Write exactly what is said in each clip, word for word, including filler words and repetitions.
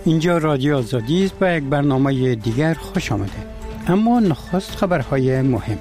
اینجا رادیو آزادی است. با یک برنامه دیگر خوش آمده. اما نخست خبرهای مهم.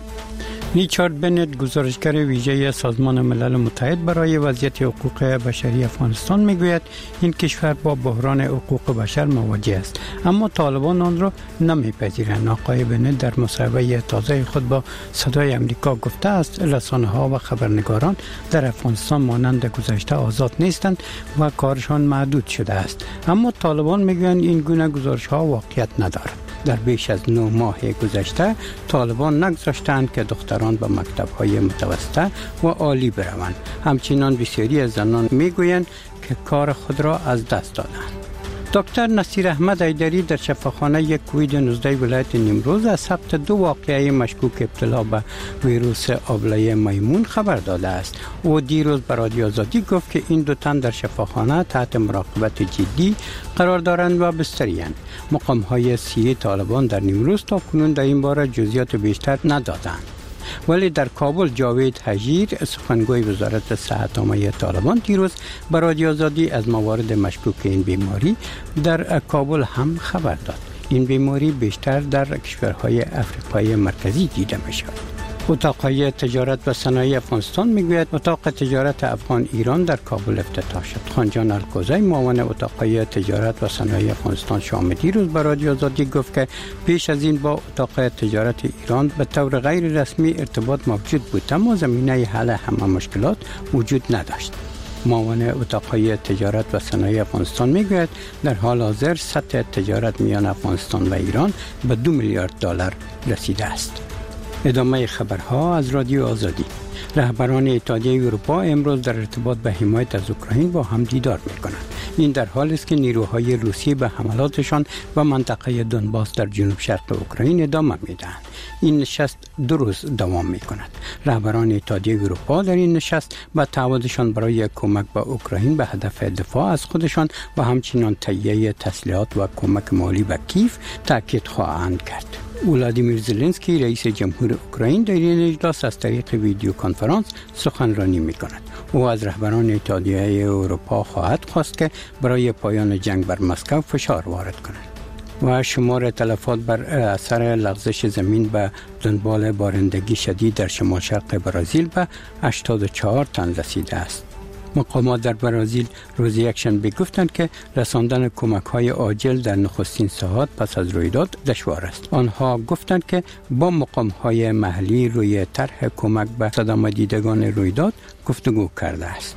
ریچارد بنت، گزارشگر ویژه سازمان ملل متحد برای وضعیت حقوق بشری افغانستان، میگوید این کشور با بحران حقوق بشر مواجه است، اما طالبان آن را نمیپذیرند. آقای بنت در مصاحبه تازه خود با صدای امریکا گفته است رسانه‌ها و خبرنگاران در افغانستان مانند گذشته آزاد نیستند و کارشان محدود شده است، اما طالبان میگویند این گونه گزارش‌ها واقعیت ندارد. در بیش از نه ماه گذشته طالبان نگذاشتند که دختران به مکتب‌های متوسطه و عالی بروند. همچنین بسیاری از زنان میگویند که کار خود را از دست دادند. دکتر نصیر احمد حیدری در شفاخانه کووید نوزده ولایت نیمروز از ثبت دو واقعه مشکوک ابتلا به ویروس آبله میمون خبر داده است. او دیروز به رادیو آزادی گفت که این دو تن در شفاخانه تحت مراقبت جدی قرار دارند و بستری‌اند. مقام‌های سیاسی طالبان در نیمروز تا کنون در این باره جزئیات بیشتر ندادند. ولی در کابل جاوید حجیر، سخنگوی وزارت صحت عامه طالبان، دیروز به رادیو آزادی از موارد مشکوک این بیماری در کابل هم خبر داد. این بیماری بیشتر در کشورهای افریقای مرکزی دیده می شود. اتاقهای تجارت و صنایع افغانستان میگوید اتاق تجارت افغان ایران در کابل افتتاح شد. خانجان الکوزی، معاون اتاقهای تجارت و صنایع افغانستان شامدی، روز به رادیو آزادی گفت که پیش از این با اتاق تجارت ایران به طور غیر رسمی ارتباط موجود بود، اما زمینه حل همه مشکلات وجود نداشت. معاون اتاقهای تجارت و صنایع افغانستان میگوید در حال حاضر سطح تجارت میان افغانستان و ایران به دو میلیارد دلار رسیده است. ادامه خبرها از رادیو آزادی. رهبران اتحادیه اروپا امروز در ارتباط به حمایت از اوکراین با هم دیدار می‌کنند. این در حالی است که نیروهای روسی به حملاتشان و منطقه دونباس در جنوب شرق اوکراین ادامه می‌دهند. این نشست دو روز دوام می‌کند. رهبران اتحادیه اروپا در این نشست با تعهدشان برای کمک به اوکراین به هدف دفاع از خودشان و همچنین تهیه تسلیحات و کمک مالی به کیف تاکید خواهند کرد. ولادیمیر زلنسکی، رئیس جمهور اوکراین، در این اجلاس از طریق ویدیو کنفرانس سخنرانی می‌کند. او از رهبران اتحادیه اروپا خواهد خواست که برای پایان جنگ بر مسکو فشار وارد کنند. و شمار تلفات بر اثر لغزش زمین به دنبال بارندگی شدید در شمال شرق برزیل به هشتاد و چهار تن رسیده است. مقامات در برزیل روز یکشنبه گفتند که رساندن کمک‌های عاجل در نخستین ساعات پس از رویداد دشوار است. آنها گفتند که با مقام‌های محلی روی طرح کمک به صدمه دیدگان رویداد گفتگو کرده است.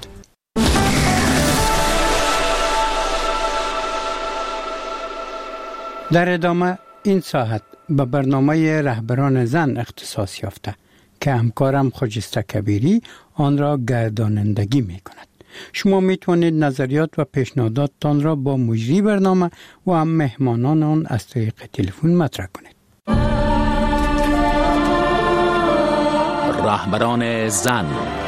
در ادامه این ساعت به برنامه رهبران زن اختصاص یافته که همکارم خجسته کبیری آن را گردانندگی می کند. شما می توانید نظریات و پیشنهاداتتان را با مجری برنامه و هم مهمانان آن از طریق تلفن مطرح کنید. رهبران زن.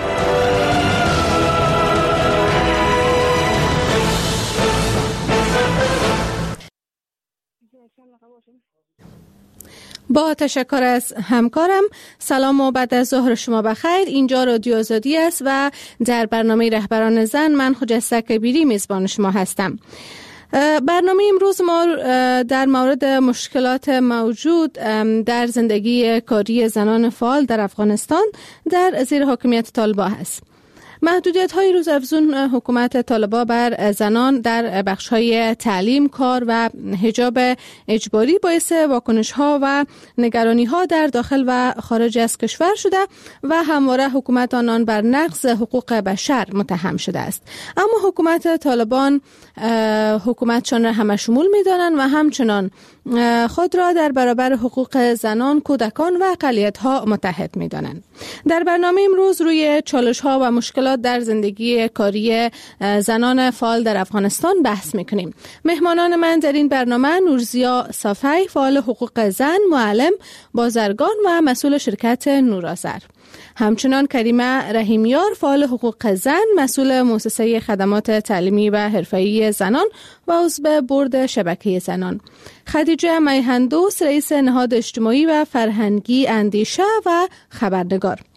با تشکر از همکارم، سلام و بعد از ظهر شما بخیر. اینجا رادیو آزادی است و در برنامه رهبران زن من خجسته کبیری میزبان شما هستم. برنامه امروز ما در مورد مشکلات موجود در زندگی کاری زنان فعال در افغانستان در زیر حاکمیت طالبان است. محدودیت‌های روزافزون حکومت طالبان بر زنان در بخش‌های تعلیم، کار و حجاب اجباری باعث واکنش‌ها و نگرانی‌ها در داخل و خارج از کشور شده و همواره حکومت آنان بر نقض حقوق بشر متهم شده است. اما حکومت طالبان حکومتشان را همه شمول می‌دانند و همچنان خود را در برابر حقوق زنان، کودکان و اقلیت‌ها متحد می‌دانند. در برنامه امروز روی چالش‌ها و مشکلات در زندگی کاری زنان فعال در افغانستان بحث می‌کنیم. مهمانان من در این برنامه نورزیا صافی، فعال حقوق زن، معلم، بازرگان و مسئول شرکت نورآذر. همچنان کریمه رحیمیار، فعال حقوق زن، مسئول مؤسسه خدمات تعلیمی و حرفه‌ای زنان و عضو بورد شبکه زنان. خدیجه میهندوس، رئیس نهاد اجتماعی و فرهنگی اندیشه و خبرنگار.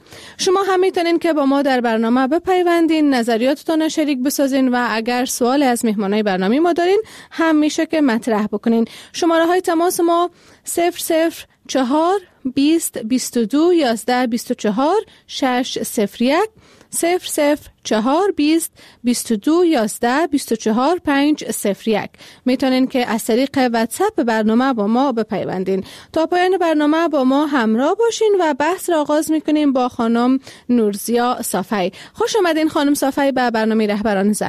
شما هم میتونین که با ما در برنامه بپیوندین، نظریاتتون رو شریک بسازین و اگر سوال از مهمانای برنامه ما دارین هم میشه که مطرح بکنین. شماره های تماس ما صفر صفر چهار بیست بیست و دو یازده بیست و چهار شش صفر یک صفر صفر چهار بیست بیست و دو یازده بیست و چهار پنج صفر یک. میتونین که از طریق واتساپ برنامه با ما بپیوندین. تا پایان برنامه با ما همراه باشین و بحث را آغاز میکنیم با خانم نورزیا صافی. خوش آمدین خانم صافی به برنامه رهبران زن.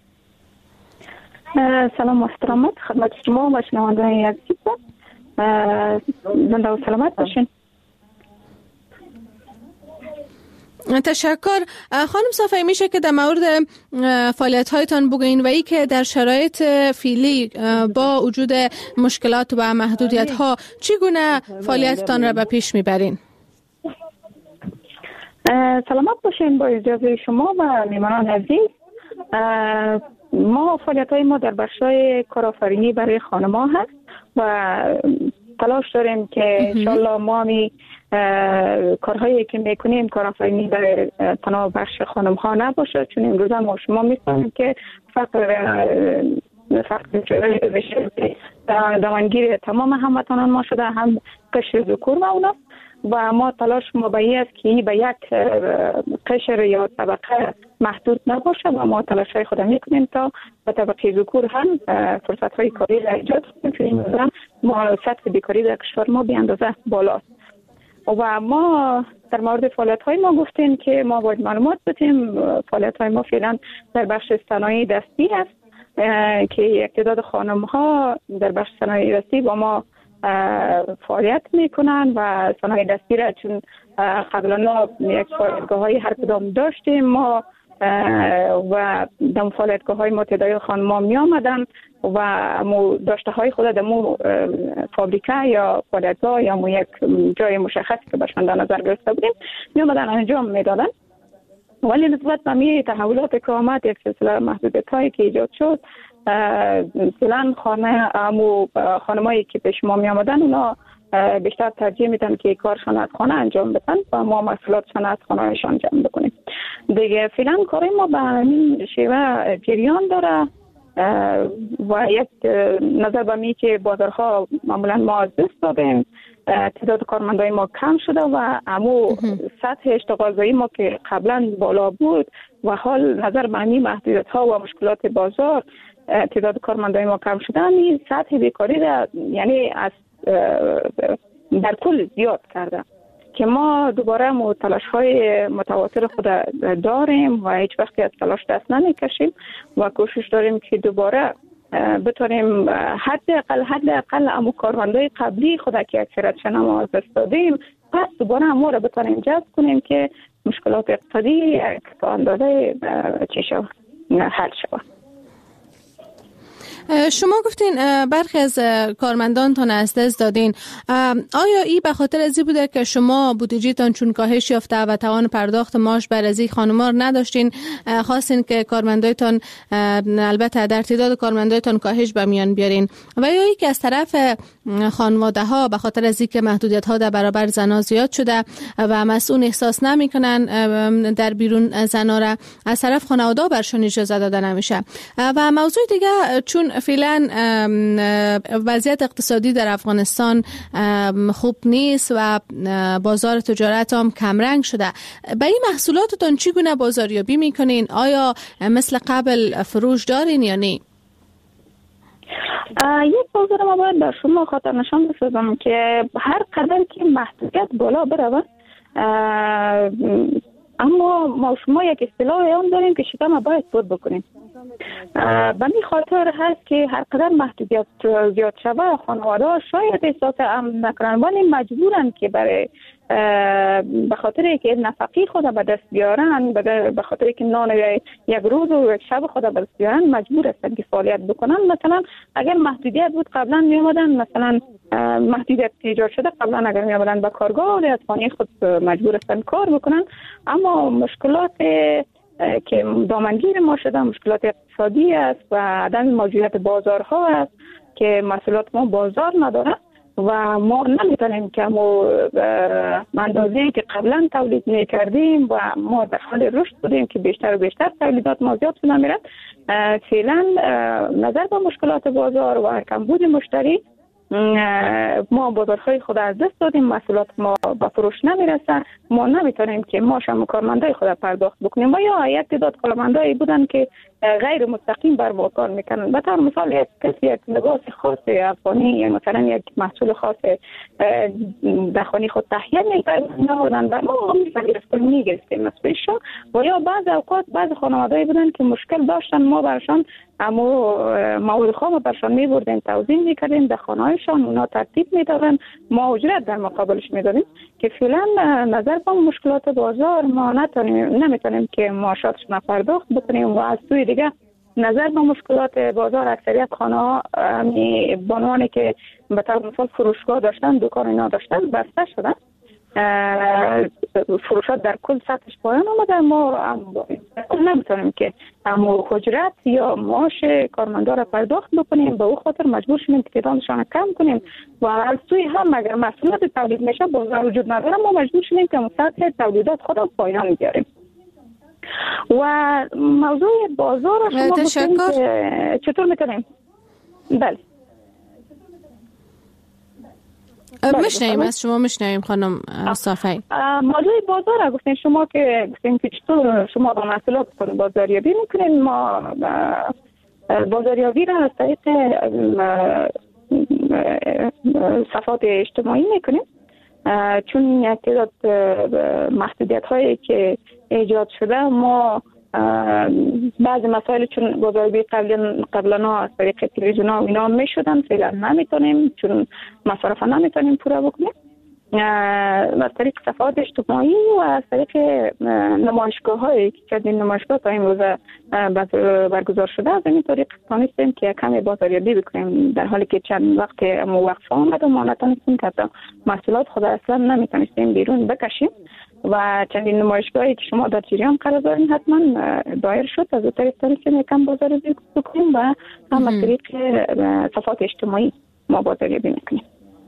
سلام و احترامات خدمت شما و شنوندگان عزیز. زنده و سلامت باشین. تشکر. خانم صافی، میشه که در مورد فعالیت هایتان بگوین و ای که در شرایط فعلی با وجود مشکلات و محدودیت ها چگونه فعالیتتان را به پیش میبرین؟ سلامت باشین با اجازه شما و میهمانان عزیز. ما فعالیت های ما در بخشای کارآفرینی برای خانم‌ها هست و تلاش داریم که انشالله ما می کارهایی که میکنیم کارآفرینی در تنها بخش خانم ها نباشه، چون امروز ما شما میفهمیم که فقر فقر دوانگیر تمام هموطنان ما شده، هم قشر ذکور و اونا، و ما تلاش ما به این است که این به یک قشر یا طبقه محدود نباشه و ما تلاش های خود میکنیم تا به طبقه ذکور هم فرصت های کاری را ایجاد کنیم، چون ما سطح بیکاری در کشور ما به اندازه بالاست. و ما در مورد فعالیت های ما گفتیم که ما باید معلومات بدیم. فعالیت های ما فعلا در بخش صنایع دستی است که یک تعداد خانم ها در بخش صنایع دستی با ما فعالیت میکنن و صنایع دستی را چون قبلا یک فعالیتگاه های هر کدام داشتیم ما و در فعالیتگاه های ما تعداد خانم ها می آمدن و مو داشته های خود در مو فابریکه یا فعالیتگاه یا مو یک جای مشخصی که بهشان در نظر گرفته بودیم می آمدن انجام می دادن. ولی نسبت به می تحولات که آمد، یک سلسله محدودیت هایی که ایجاد شد، فعلا خانه امو خانمایی که پیش ما می آمدن اونا بیشتر ترجیح میدن که کارشان از خانه انجام بدن و ما محصولاتشان از خانهشان انجام بکنیم. دیگه فعلا کار ما به همین شیوه جریان داره و یک نظر به می که بازارها معمولا ما از دست دادیم، تعداد کارمندای ما کم شده و امو سطح اشتغالزایی ما که قبلا بالا بود و حال نظر به همین محدودیت ها و مشکلات بازار تعداد کارمندای ما کم شده، این سطح بیکاری را یعنی از در کل زیاد کرده که ما دوباره ما تلاش های متواتر خود داریم و هیچ وقتی از تلاش دست نمیکشیم و کوشش داریم که دوباره بتونیم حداقل حداقل امو کارمندای قبلی خود که اکثریتشان ما از دست دادیم پس دوباره امو را بتونیم جذب کنیم که مشکلات اقتصادی تا اندازه چی شود حل شود. شما گفتین برخی از کارمندانتان از دست دادین. آیا این به خاطر ازی بوده که شما بودجهتان چون کاهش یافته و توان پرداخت معاش بر ازی خانم‌ها نداشتین، خواستین که کارمندایتان البته در تعداد کارمندایتان کاهش به میان بیارین، و یا ای که از طرف خانواده ها به خاطر ازی که محدودیت ها در برابر زن‌ها زیاد شده و مسئول احساس نمیکنن در بیرون زن‌ها را، از طرف خانواده برشون اجازه داده نمیشه؟ و موضوع دیگه، چون فعلا وضعیت اقتصادی در افغانستان خوب نیست و بازار تجارت هم کمرنگ شده، به این محصولاتتون چگونه بازاریابی میکنین؟ آیا مثل قبل فروش دارین یا نه؟ یک بازار ما باید در شما خاطر نشان بسازم که هر قدر که محدودیت بالا بروه، اما ما شما یک اصطلاح هم داریم که شکم باید بود بکنیم. به این خاطر هست که هر قدر محدودیت زیاد شده خانواده شاید احساس امن نکنن، ولی مجبورن که برای به خاطر که نفقی خود به دست بیارن، به خاطر که نان یک روز و یک شب خود به دست بیارن، مجبور هستن که فعالیت بکنن. مثلا اگر محدودیت بود قبلا می آمدن، مثلا محدودیت ایجاد شده قبلا اگر می آمدن به کارگاه از خانه خود مجبور هستن کار بکنن، اما مشکلات که دامنگیر ما شده مشکلات اقتصادی است و عدم موجودیت بازارها است که محصولات ما بازار نداره و ما نمیتونیم که ما اندازه‌ای که قبلا تولید میکردیم و ما در حال رشد بودیم که بیشتر و بیشتر تولیدات ما زیاد شده میرد. فعلا نظر به مشکلات بازار و کمبود مشتری ما بازارهای خود از دست دادیم، محصولات ما به فروش نمیرسه، ما نمیتونیم که ما شما کارمندای خود پرداخت بکنیم و یا یک تعداد کارمندایی بودن که غیر مستقیم بر ما کار میکنن. به طور مثال یک کسی یک لباس خاص افغانی یا مثلا یک محصول خاص در خانه خود تهیه میکنن و ما میگرفتیم مسئولشون و یا بعض اوقات بعض خانواده‌ای بودن که مشکل داشتن، ما برشان اما مواد خام برشان میبردیم توزیع میکردیم در خانه‌هایشان، اونا ترتیب میدادن، ما اجرت در مقابلش میدادیم که فعلا نظر به مشکلات بازار ما نتونیم نمیتونیم که معاشاتشون پرداخت بکنیم و از سوی دیگه نظر به مشکلات بازار اکثریت خانه‌ها بانوانی که به طور مثال فروشگاه داشتن، دکان اینا داشتن بسته شدن، فروشات در کل سطحش پایان آمده. ما نمیتونیم که اما اجرت یا معاش کارمندا را پرداخت بکنیم، به او خاطر مجبور شدیم که تعدادشان کم کنیم و از سوی هم اگر محصولات تولید میشه بازار وجود نداره ما مجبور شدیم که سطح تولیدات خود را پایان بیاریم. و موضوع بازار شما گفتیم که چطور میتونیم؟ بله مشنویم از شما، مشنویم خانم صافی. موضوع بازار گفتین شما که گفتین که چطور شما با محصولات بازاریابی میکنین. ما بازاریابی را از طریق صفحات اجتماعی میکنیم، چون یک تعداد محدودیت هایی که ایجاد شده ما بعضی مسائل چون بازاریابی قبلا قبلا از طریق تلویزیون ها اینا میشدن فعلا نمیتونیم چون مصارف نمیتونیم پورا بکنیم. از طریق صفحات اجتماعی و از طریق نمایشگاه هایی که چندین نمایشگاه تا این روز برگزار شده از این طریق تانستیم که کمی بازاریابی بکنیم، در حالی که چند وقت وقفه آمد و ما نتانستیم که محصولات خود اصلا نمیتونستیم بیرون بکشیم و چندین نمایشگاهی که شما در جریان قرار دارین حتما دایر شد از اون طریق تانستیم کم بازاریابی بکنیم و هم از طریق صفحات اجتماعی ما بازاریابی میکنیم.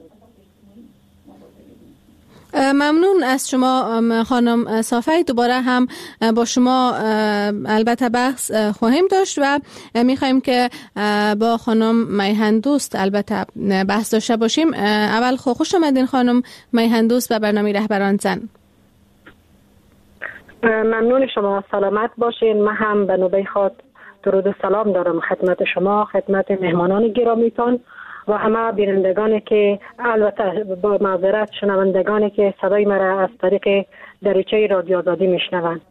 ممنون از شما خانم صافی. دوباره هم با شما البته بحث خواهیم داشت و میخوایم که با خانم میهندوست البته بحث داشته باشیم. اول خوش آمدین خانم میهندوست به برنامه رهبران زن. ممنون شما، سلامت باشین. من هم به نوبه خود درود و سلام دارم خدمت شما، خدمت مهمانان گرامیتان و همه بینندگانی که البته با معذرت شنوندگانی که صدای مرا از طریق دریچه رادیو آزادی میشنوند.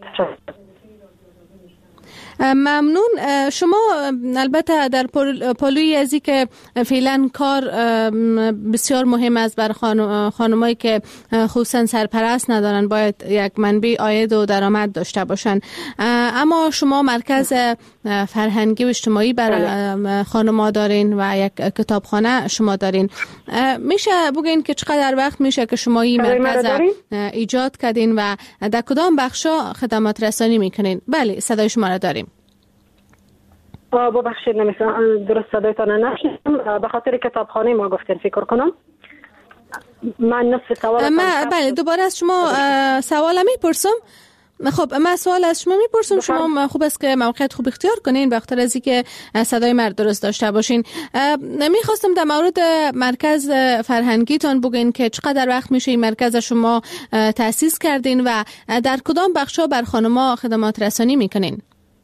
ممنون. شما البته در پالوی ازی که فعلا کار بسیار مهم است بر خانمایی که خصوصا سرپرست ندارن، باید یک منبع عاید و درآمد داشته باشن، اما شما مرکز فرهنگی و اجتماعی برای خانم‌ها دارین و یک کتابخانه شما دارین. میشه بگین که چقدر وقت میشه که شما این مرکز ایجاد کردین و در کدام بخشا خدمات رسانی میکنین؟ بله صدای شما را داریم. ببخشید نمی‌فهمم درست صدایتان نشنیدم. به خاطر کتابخانه ما گفتین فکر کنم. من نصف سوال بله دوباره از شما سوال میپرسم. خب من سوال از شما میپرسم، شما خوب است که موقعیت خوب اختیار کنین به خاطر از اینکه صدای مرد درست داشته باشین. میخواستم در مورد مرکز فرهنگیتان بگین که چقدر وقت میشه این مرکز شما تأسیس کردین و در کدام بخشا بر خانم‌ها خدمات رسانی میکنین؟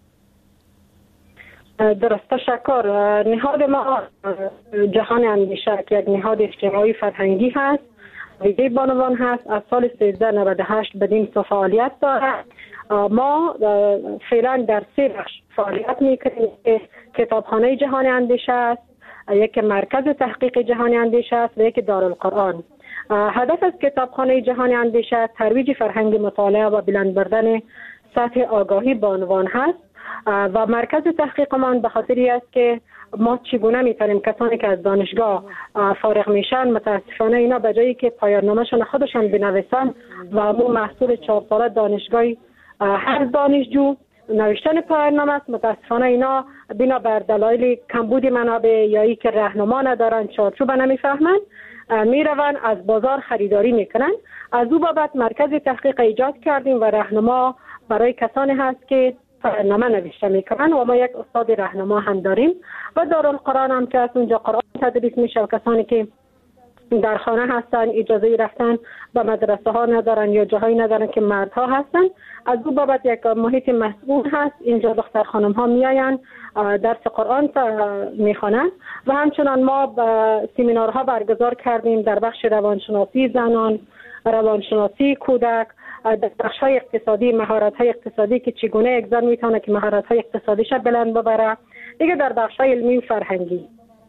درست، تشکر. نهاد ما جهان اندیشه که یک نهاد اجتماعی فرهنگی هست، ویژه بانوان هست، از سال سیزده نود و هشت بدین سو فعالیت دارد. ما فعلا در سه بخش فعالیت میکنیم که کتابخانه جهان اندیشه است، یک مرکز تحقیق جهان اندیشه است و یک دارالقرآن. هدف از کتابخانه جهان اندیشه ترویج فرهنگ مطالعه و بلند بردن سطح آگاهی بانوان هست و مرکز تحقیق ما به خاطری است که ما چگونه میتونیم کسانی که از دانشگاه فارغ میشن متاسفانه اینا به جایی که پایان‌نامه‌شان خودشان بنویسن و همون محصول چهار ساله دانشگاهی هر دانشجو نوشتن پایان‌نامه است. متاسفانه اینا بنا بر دلایل کمبود منابع یا ای که راهنما ندارن، چارچوب نمیفهمن، میروند از بازار خریداری میکنن. از او بابت مرکز تحقیق ایجاد کردیم و راهنما برای کسانی هست که پایان‌نامه نوشته میکنن و ما یک استاد راهنما هم داریم و دارالقرآن هم که از اونجا قرآن تدریس میشه و کسانی که در خانه هستن اجازه رفتن به مدرسه ها ندارن یا جاهایی ندارن که مردها هستن، از او بابت یک محیط مسئول هست. اینجا دختر خانم ها میاین درس قرآن میخوانن و همچنان ما سمینارها برگزار کردیم در بخش روانشناسی زنان، روانشناسی کودک، در بخش های اقتصادی، مهارت های اقتصادی که چگونه یک زن میتونه که مهارت های اقتصادیش بلند ببره، دیگه در بخش های علمی و فرهنگی.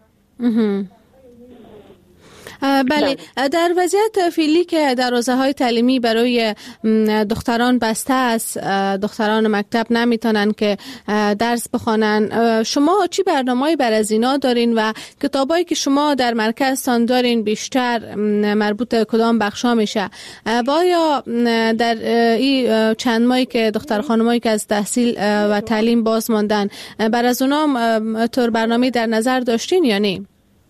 بله، در وضعیت فعلی که دروازه های تعلیمی برای دختران بسته است، دختران مکتب نمیتونن که درس بخوانن، شما چی برنامه‌ای برای از اینا دارین و کتابایی که شما در مرکزتان دارین بیشتر مربوط کدام بخشا میشه؟ و یا در این چند ماهی که دختر خانمایی که از تحصیل و تعلیم باز ماندن بر از اونا طور برنامه‌ای در نظر داشتین یا نه؟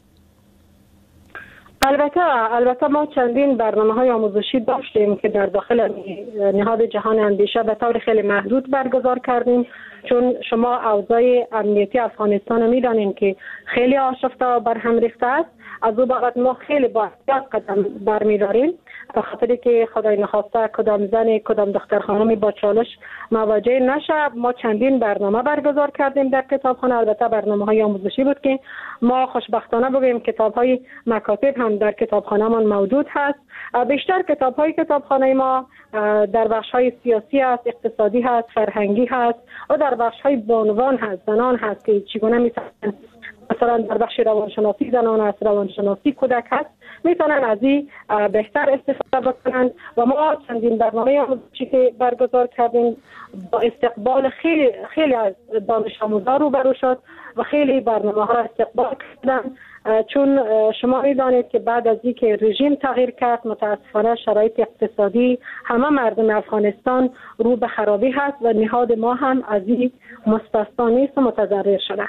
البته البته ما چندین برنامه‌های آموزشی داشتیم که در داخل نهاد جهان اندیشه به طور خیلی محدود برگزار کردیم، چون شما اوضاع امنیتی افغانستان میدانین که خیلی آشفته و برهم ریخته است. از او بابت ما خیلی با احتیاط قدم برمی‌داریم به خاطری که خدای نخواسته کدام زن کدام دختر خانمی با چالش مواجه نشه. ما چندین برنامه برگزار کردیم در کتابخانه، البته برنامه‌های آموزشی بود که ما خوشبختانه بگیم کتاب‌های مکاتب هم در کتابخانه‌مان موجود هست. بیشتر کتاب‌های کتابخانه ما در بخش‌های سیاسی هست، اقتصادی هست، فرهنگی هست و در بخش‌های بانوان هست، زنان هست که چگونه می‌تونن مثلا در بخش روانشناسی زنان هست، روانشناسی کودک هست، میتونن از این بهتر استفاده بکنن. و ما چندین برنامه آموزشی که برگزار کردیم با استقبال خیلی خیلی از دانش آموزان روبرو شد و خیلی برنامه ها را استقبال کردن، چون شما میدانید که بعد از اینکه رژیم تغییر کرد متاسفانه شرایط اقتصادی همه مردم افغانستان رو به خرابی هست و نهاد ما هم از این مستثنا نیست و متضرر شده.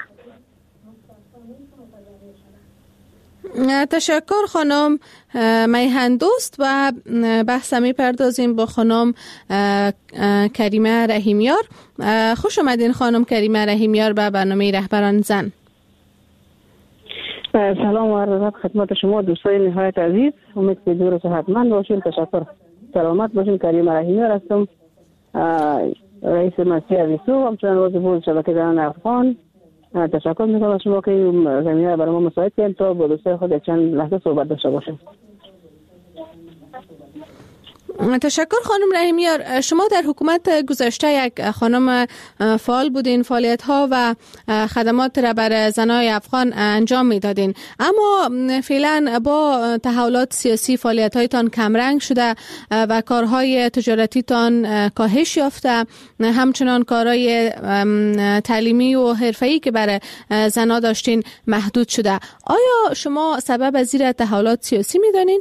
تشکر خانم میهن دوست. و بحث می پردازیم با خانم کریمه رحیمیار. خوش آمدین خانم کریمه رحیمیار به برنامه رهبران زن. سلام و عرض خدمت شما دوستان نهایت عزیز، امید که دور و صحتمند باشین. تشکر، سلامت باشین. کریمه رحیمیار هستم، رئیس مسیح ویسو و همچنان عضو بود شبکه زنان افغان. تشکر میکنم از شما که زمینه برای ما مساعد کردین تا با دوستای خود چند لحظه صحبت داشته باشیم. تشکر خانم رحیمیار. شما در حکومت گذشته یک خانم فعال بودین، فعالیت ها و خدمات را برای زنای افغان انجام میدادین، اما فعلا با تحولات سیاسی فعالیت هایتان کمرنگ شده و کارهای تجارتیتان کاهش یافته، همچنان کارهای تعلیمی و حرفه‌ای که برای زنا داشتین محدود شده. آیا شما سبب از این تحولات سیاسی میدانین؟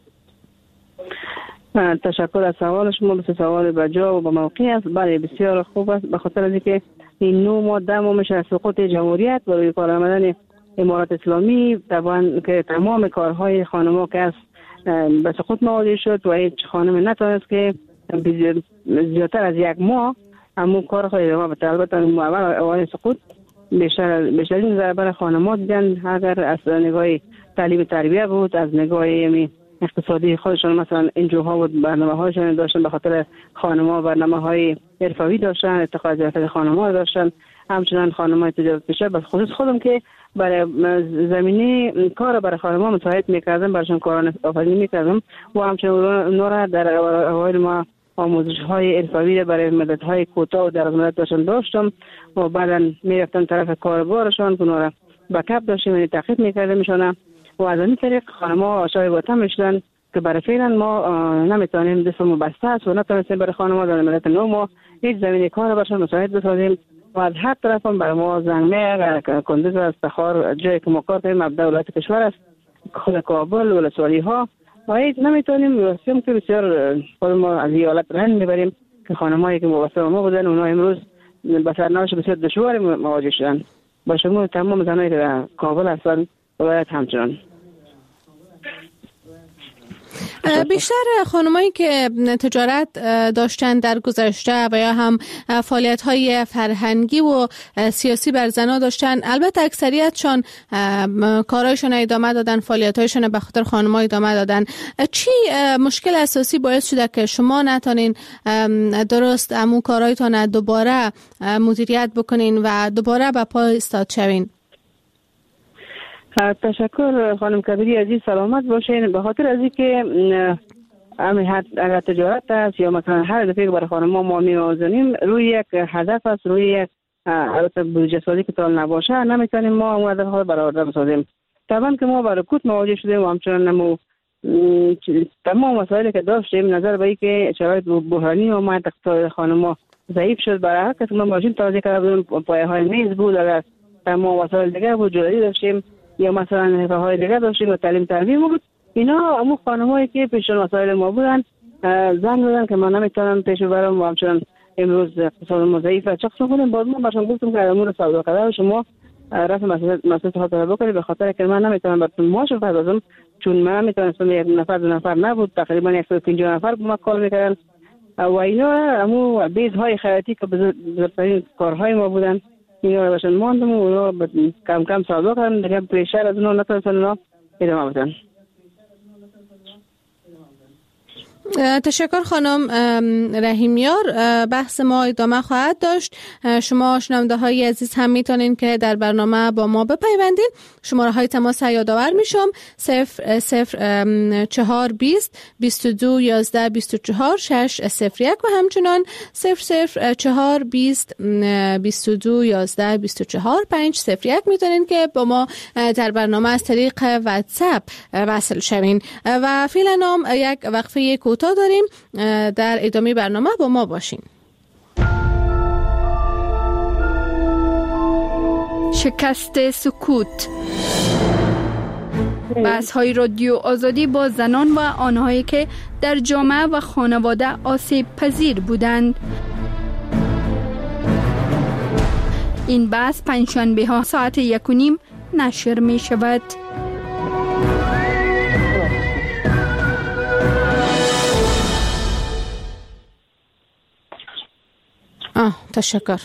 تشکر از سوال شما، بسیار سوال بجا و با موقعی است. بله بسیار خوب است، به خاطر از اینکه این نو ماده میشه از سقوط جمهوریت و روی کار آمدن امارات اسلامی، طبعا که تمام کارهای خانم‌ها که است به سقوط مواجه شد و هیچ خانم نتونست که زیادتر از یک ماه همون کار خواهی ادامه بده. البته اول اول سقوط بیشتر بیشترین ضربه خانم‌ها دیدن، اگر از نگاه تعلیم تربیه بود، از نگاه اقتصادی خودشون مثلا انجوها و برنامه هاشون داشتن، به خاطر خانم‌ها برنامه های حرفه‌ای داشتن، ارتقاء ظرفیت خانم‌ها داشتن، همچنان خانم‌های تجارت پیشه. بس خصوص خودم که برای زمینه کار برای خانم‌ها مساعد می‌کردم، براشون کاران آفرینی می‌کردم و همچنان اونا را در اوایل ما آموزش‌های حرفه‌ای برای مدت‌های کوتاه و دراز مدت داشتن داشتم و بعداً می‌رفتن طرف کاربارشون که اونا را بکاپ داشتیم، یعنی تعقیب می‌کردیم ایشون و از این طریق خانم‌ها آشای وطن میشدن که برای فعلا ما نمیتونیم دستمون بسته است و نتونستیم برای خانم‌ها در مدت نو ما هیچ زمینه کار برشون مساعد بسازیم و از هر طرف هم برای ما زنگمه کندوز است، تخار جایی که ما کار کنیم مبدا ولایت کشور است، خود کابل ولسوالی ها و هیچ نمیتونیم واسیم که بسیار خود ما از ایالت رهن میبریم که خانم‌هایی که واسه ما بودن اونا امروز با سرنوشت بسیار دشواری مواجه شدن. با شما تمام زنایی که در کابل هستند باید همچنان. بیشتر خانمایی که تجارت داشتن در گذشته و یا هم فعالیت‌های فرهنگی و سیاسی بر زنها داشتن، البته اکثریتشان کارهایشون ادامه دادن، فعالیت‌هایشون به خاطر خانم‌ها ادامه دادن. چی مشکل اساسی باعث شده که شما نتونین درست همون کارهایتون دوباره مدیریت بکنین و دوباره به پای ایستاد شوین؟ تشکر خانم کبیری عزیز، سلامت باشین. به خاطر از اینکه اگر تجارت است یا مثلا هر دفعه که برای خانم‌ها ما می‌آزماییم روی یک هدف است، روی یک البته بودجه سازی که تا نباشه نمیتونیم ما اون هدف ها برآورده بسازیم. طبعا که ما برای کوت مواجه شدیم و همچنان نمو تمام مسائلی که داشتیم نظر به اینکه شرایط بحرانی و ما اقتصاد خانم‌ها ضعیف شد، برای هر کس ما ماشین تازه کرده بودیم، پایه‌های میز بود، اگر تمام وسایل دیگه بود، جدایی داشتیم یا مثلا حرفه های دیگه داشتیم و تعلیم تربیت بود، اینا همون خانمایی که پیشون مسائل ما بودن زنگ دادن که من نمیتونم پیش ببرم و همچنان امروز اقتصاد ما ضعیف است. چقدر کنیم باز ما باشم گفتم که امور سودا کرده شما رفع مسئله خاطر بکنید، به خاطر که من نمیتونم براتون معاش بپردازم، چون من نمیتونستم یک نفر دو نفر نبود، تقریبا صد و پنجاه نفر با ما کار میکردن و اینا همون بیزهای خیاطی که بزرگترین کارهای ما بودن، اینا رو باشن ماندم و اونا کم کم سودا کردن دیگه، پریشر از اونا نتونستن اونا ادامه بدن. تشکر خانم رحیمیار. بحث ما ادامه خواهد داشت. شما شنونده های عزیز هم میتونین که در برنامه با ما بپیوندین. شماره های تماس یادآور میشم: صفر صفر چهار بیست بیست و دو یازده بیست و چهار شش صفر یک و همچنان صفر صفر چهار بیست بیست و دو یازده بیست و چهار پنج صفر یک میتونین که با ما در برنامه از طریق واتساپ وصل شوین. و فعلا هم یک وقفه کوتاه داریم، در ادامه برنامه با ما باشین. شکست سکوت، بحث های رادیو آزادی با زنان و آنهایی که در جامعه و خانواده آسیب پذیر بودند. این بحث پنجشنبه ها ساعت یک و نیم نشر می شود. آه تشکر.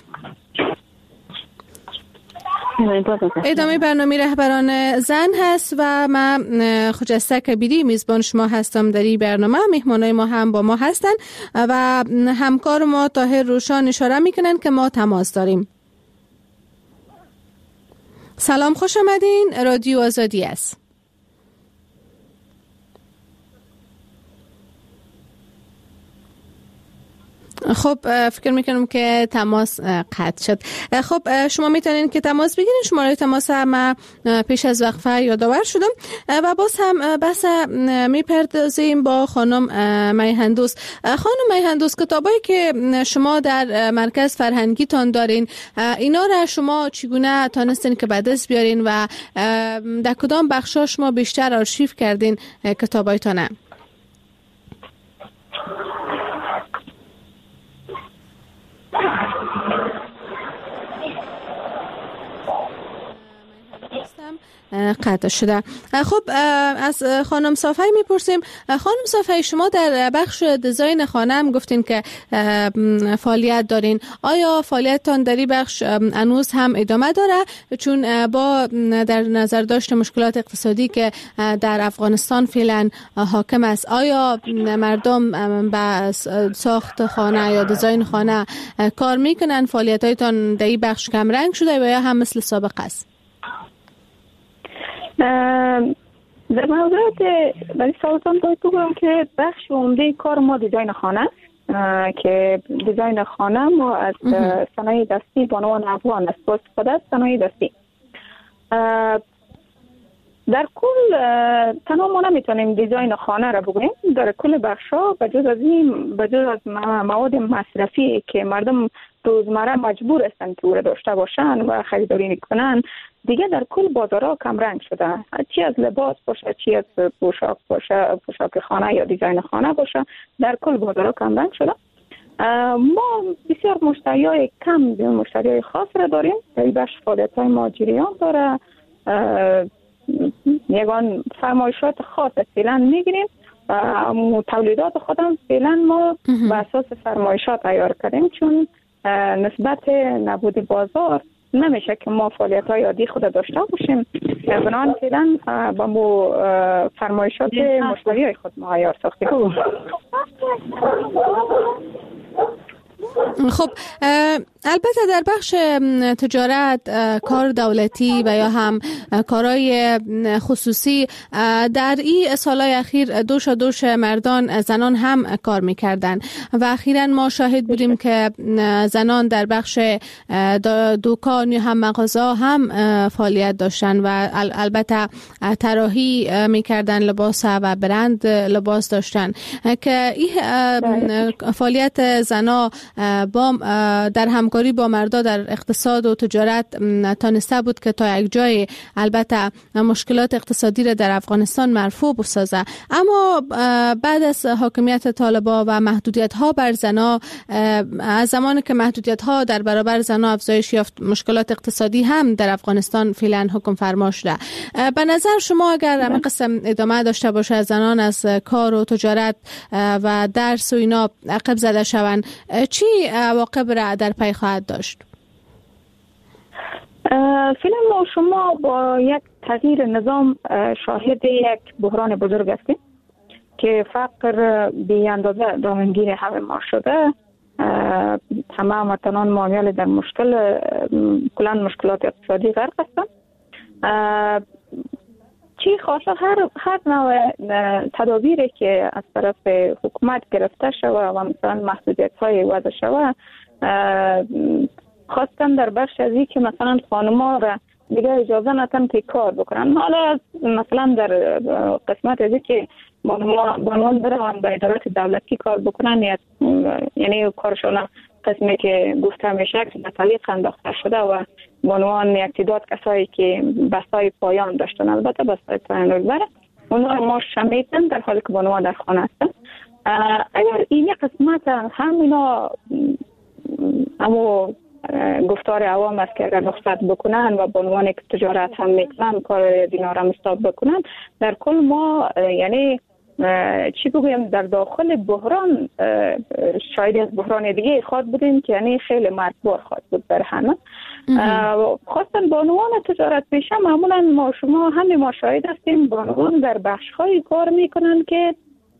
ادامه برنامه رهبران زن هست و من خجسته کبیری میزبان شما هستم در این برنامه. مهمانای ما هم با ما هستن و همکار ما طاهر روشان اشاره میکنن که ما تماس داریم. سلام، خوش آمدین. رادیو آزادی است. خب فکر میکنم که تماس قطع شد. خب شما میتونین که تماس بگیرین. شماره تماس هم پیش از وقفه یادآور شدم و باز هم بحث میپردازیم با خانم میهندوس. خانم میهندوس، کتابایی که شما در مرکز فرهنگی تان دارین، اینا را شما چگونه تانستین که به دست بیارین و در کدام بخشا شما بیشتر آرشیو کردین کتابایتان؟ قطع شده. خب از خانم صافی میپرسیم. خانم صافی، شما در بخش دیزاین خانه هم گفتین که فعالیت دارین. آیا فعالیتتان در این بخش هنوز هم ادامه داره؟ چون با در نظر داشت مشکلات اقتصادی که در افغانستان فعلا حاکم است، آیا مردم به ساخت خانه یا دیزاین خانه کار میکنن؟ فعالیتایتان در این بخش کم رنگ شده و یا هم مثل سابق است؟ در موضوعات برای سوالتان باید بگویم که بخش عمده کار ما دیزاین خانه است که دیزاین خانه ما از صنایع دستی بانوان افغان است، با استفاده از صنایع دستی. در کل تنها ما نمیتونیم دیزاین خانه را بگوییم. در کل بخشا بجز از این بجز از مواد مصرفی که مردم روزمره مجبور هستند که او را داشته باشن و خریداری کنن، دیگه در کل بازارها کم رنگ شده. چی از لباس باشه، چی از پوشاک باشه، پوشاک خانه یا دیزاین خانه باشه، در کل بازارها کم رنگ شده ما بسیار مشتری های کم مشتری های خاص را داریم. در این بخش فعالیت های مهاجریان داره. یگان فرمایشات خاص فعلا میگیریم. تولیدات خودم فعلا ما به اساس فرمایشات تیار کردیم، چون نسبت نبود بازار نمیشه که ما فعالیت های عادی خود داشته باشیم. بنابراین فعلا با مو فرمایشات مشتری های خود مهیا ساختیم. خب البته در بخش تجارت، کار دولتی و یا هم کارهای خصوصی در این سالهای اخیر دوش و دوش مردان زنان هم کار میکردن و اخیراً ما شاهد بودیم که زنان در بخش دکان یا هم مغازه هم فعالیت داشتن و البته طراحی میکردن لباس و برند لباس داشتن که این فعالیت زنا با در همکاری با مردا در اقتصاد و تجارت تانسته بود که تا یک جای البته مشکلات اقتصادی را در افغانستان مرفوع بسازه. اما بعد از حاکمیت طالبان و محدودیت ها بر زنا، از زمانی که محدودیت ها در برابر زنا افزایش یافت، مشکلات اقتصادی هم در افغانستان فعلا حکم فرما شده. به نظر شما اگر همین قسم ادامه داشته باشه، زنان از کار و تجارت و درس و اینا عقب زده شوند، چی عواقب را در پی خواهد داشت؟ فعلا ما شما با یک تغییر نظام شاهد یک بحران بزرگ هستیم که فقر بی اندازه دامنگیر همه ما شده. همه هموطنان معامل در مشکل کلان مشکلات اقتصادی غرق هستند. چی خاصه هر هر نوع تدابیری که از طرف حکومت گرفته شده و مثلا محدودیت های وضع شده، خواستن در بخش از این که مثلا خانم‌ها را دیگه اجازه ندن که کار بکنن. حالا مثلا در قسمت از این که بانوان برن به ادارات دولتی کار بکنن، یعنی کارشون قسمی که گفته میشه که به تعلیق انداخته شده و بانوان یک تعداد کسایی که بستای پایان داشتن، البته بستای پایان رو بره اونا رو ما شمیتن در حالی که بانوان در خانه هستن. اگر این قسمت هم اینا اما گفتار عوام است که اگر رخصت بکنن و بانوان که تجارت هم میکنن کار دینا را مستاب بکنن، در کل ما یعنی چی بگویم در داخل بحران شاید از بحران دیگه خواد بودیم که یعنی خیلی مرگبار خواد بود بر همه. خواستن بانوان تجارت پیشه معمولا ما شما همه ما شاید هستیم بانوان در بخش‌های کار میکنن که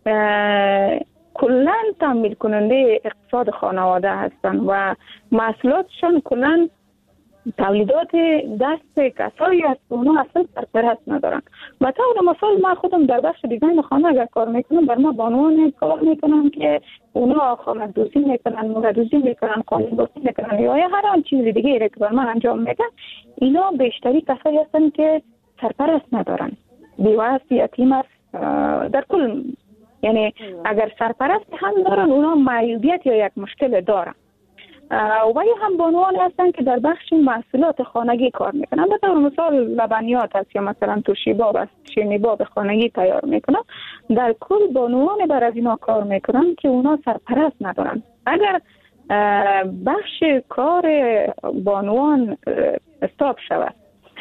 کلن تامین کننده اقتصاد خانواده هستن و محصولاتشان کلن تولیدات دست کسایی است که اونا اصلا سرپرست ندارن. و طور مثال من خودم در بخش دیزاین خانه اگر کار میکنم، بر ما بانوان کار میکنم که اونا خانه دوزی میکنن، مردوزی میکنن، قانون دوزی میکنن یا هر آن چیزی دیگه که بر من انجام میدن، اینا بیشتری کسایی هستن که سرپرست ندارن، بیوه است، یتیم است. در کل یعنی اگر سرپرست هم دارن اونا معیوبیت یا یک مشکل دارن. و یا هم بانوان هستن که در بخش محصولات خانگی کار میکنن، به طور مثال لبنیات هست یا مثلا توشیباب است، شیرینی‌باب خانگی تیار میکنن. در کل بانوان بر از اینا کار میکنن که اونا سرپرست ندارن. اگر بخش کار بانوان استاپ شود،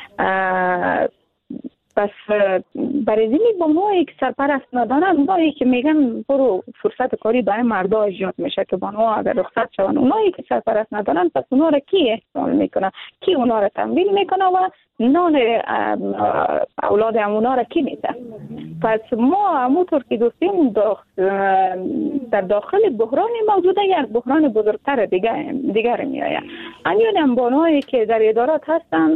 پس برای زمین بانوایی که سرپرست ندارن، اونایی که میگن برو فرصت کاری برای مردا ایجاد میشه که بانوها اگر رخصت شون، اونایی که سرپرست ندارن پس اونا را کی احتمال میکنه، کی اونا را تمویل میکنه و نان اولاد اونا را کی میده؟ پس ما همونطور که دوستیم در داخل بحران موجوده یک بحران بزرگتر دیگر دیگر میآید. همین هم بانوایی که در ادارات هستن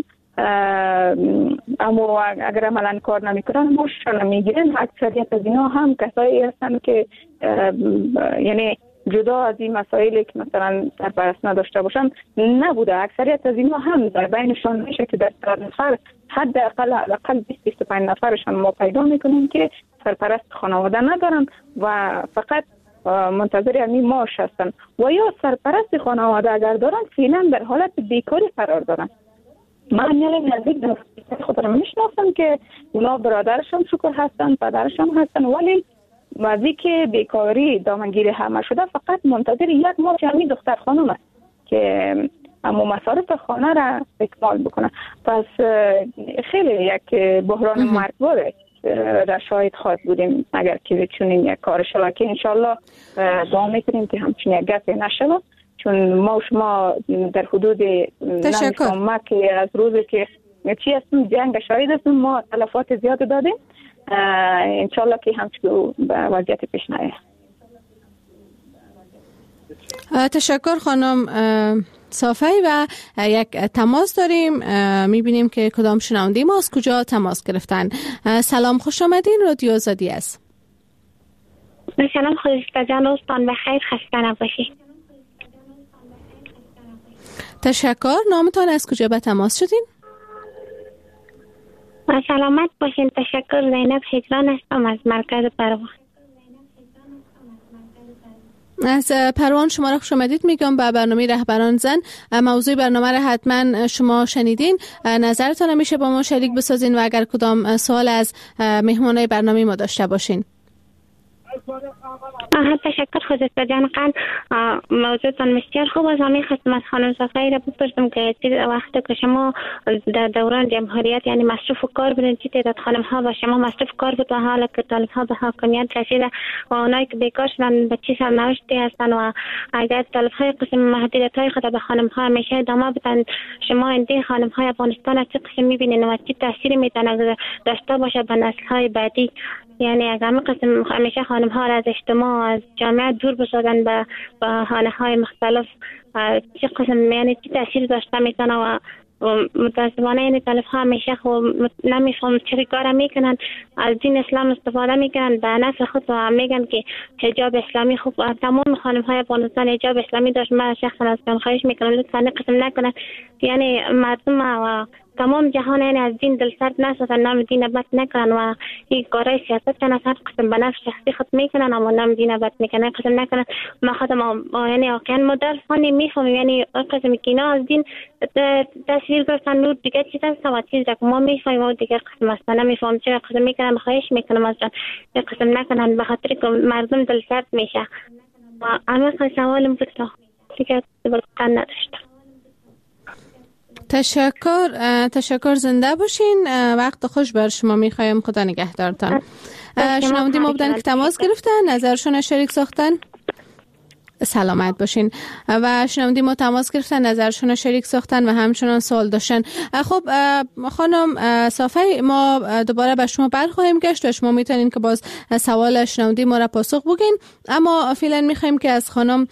اما اگر عملا کار نمیکنن مشکل میگیرن. اکثریت از اینا هم کسایی هستن که یعنی جدا از این مسائلی که مثلا سرپرست نداشته باشن نبوده. اکثریت از اینا هم در بینشان میشه که در صد نفر حد اقل اقل بیست بیست و پنج نفرشان ما پیدا میکنیم که سرپرست خانواده ندارن و فقط منتظر همین معاش هستن و یا سرپرست خانواده اگر دارن فعلا در حالت بیکاری قرار دارن. من یعنی نزدیک خود را میشناسم که اونا برادرشان شکر هستن، پدرشان هستن، ولی وقتی که بیکاری دامنگیر همه شده فقط منتظر یک ماه همین دختر خانم است که اما مصارف خانه را اکمال بکنه. پس خیلی یک بحران مرگبار را شاهد خواهد بودیم اگر که چنین یک کار شود که انشالله دعا میکنیم که همچین یک گپ نشود، چون ما و شما در حدود نمی‌فهمم که از روزی که چی هستیم جنگ شاهد هستیم، ما تلفات زیاد دادیم. انشالله که همچنین وضعیت پیش نیاد. تشکر خانم صافی. و یک تماس داریم، میبینیم که کدام شنونده ما از کجا تماس گرفتن. سلام، خوش آمدین، رادیو آزادی است. سلام، خودت جان، روزتان بخیر، خسته نباشید. تشکر. نامتان، از کجا به تماس شدین؟ سلامت باشین. تشکر. زینب هجران هستم از مرکز پروان. از پروان شما را خوش آمدید میگم به برنامه رهبران زن. موضوع برنامه را حتما شما شنیدین، نظرتان میشه با ما شریک بسازین و اگر کدام سوال از مهمانای برنامه ما داشته باشین. آها، تشکر خودت جان. قن موضوعتان بسیار خوب است. من خواستم از خانم صافی را بپرسم که وقتی که شما در دوران جمهوریت یعنی مصروف کار بودین، چه تعداد خانم ها با شما مصروف کار بود و حالا که طالب ها به حاکمیت رسیده و اونایی که بیکار شدن به چه سرنوشتی هستن و اگر طالب های قسم محدودیت های خود به خانم ها همیشه ادامه بدن، شما این خانم های افغانستان از چه قسم میبینین و چه تاثیری میتونه داشته باشه به نسل های بعدی؟ یعنی اگر همه قسم همیشه خانم ها را از اجتماع از جامعه دور بسازن به خانه های مختلف، چه قسم یعنی چه تاثیر داشته میتونه؟ و متاسفانه این طالب ها همیشه خب نمیفهم چه کار میکنن، از دین اسلام استفاده میکنن به نفع خود و میگن که حجاب اسلامی خوب. تمام خانم های افغانستان حجاب اسلامی داشت. من شخصا از کن خواهش میکنم لطفا قسم نکنن، یعنی مردم و تمام جهان یعنی از دین دلسرد نسازن، نام دین بد نکنن و این کارهای سیاست چند از هر قسم به نفع شخصی خود میکنن اما نام دین بد میکنن. قسم نکنن. ما خودم یعنی واقعا ما در فانی میفهمیم یعنی قسم که اینا از دین تصویر گرفتن نور دیگه چیز هست و چیز که ما میفهمیم و دیگه قسم هست نمیفهم چرا قسم میکنن. خواهش میکنم از جان قسم نکنن به خاطر که مردم دلسرد میشه. و همه سوالم بود دیگه بلکن نداشتم. تشکر. تشکر. زنده باشین. وقت خوش بر شما میخوایم. خدا نگهدارتان. شنونده ما بودن که تماس گرفتن، نظرشون شریک ساختن. سلامت باشین. و شنونده ما تماس گرفتن، نظرشون شریک ساختن و همچنان سوال داشتن. خب خانم صافی، ما دوباره به شما برخواهیم گشت و شما میتونین که باز سوال شنونده ما را پاسخ بگین، اما فعلا میخوایم که از خانم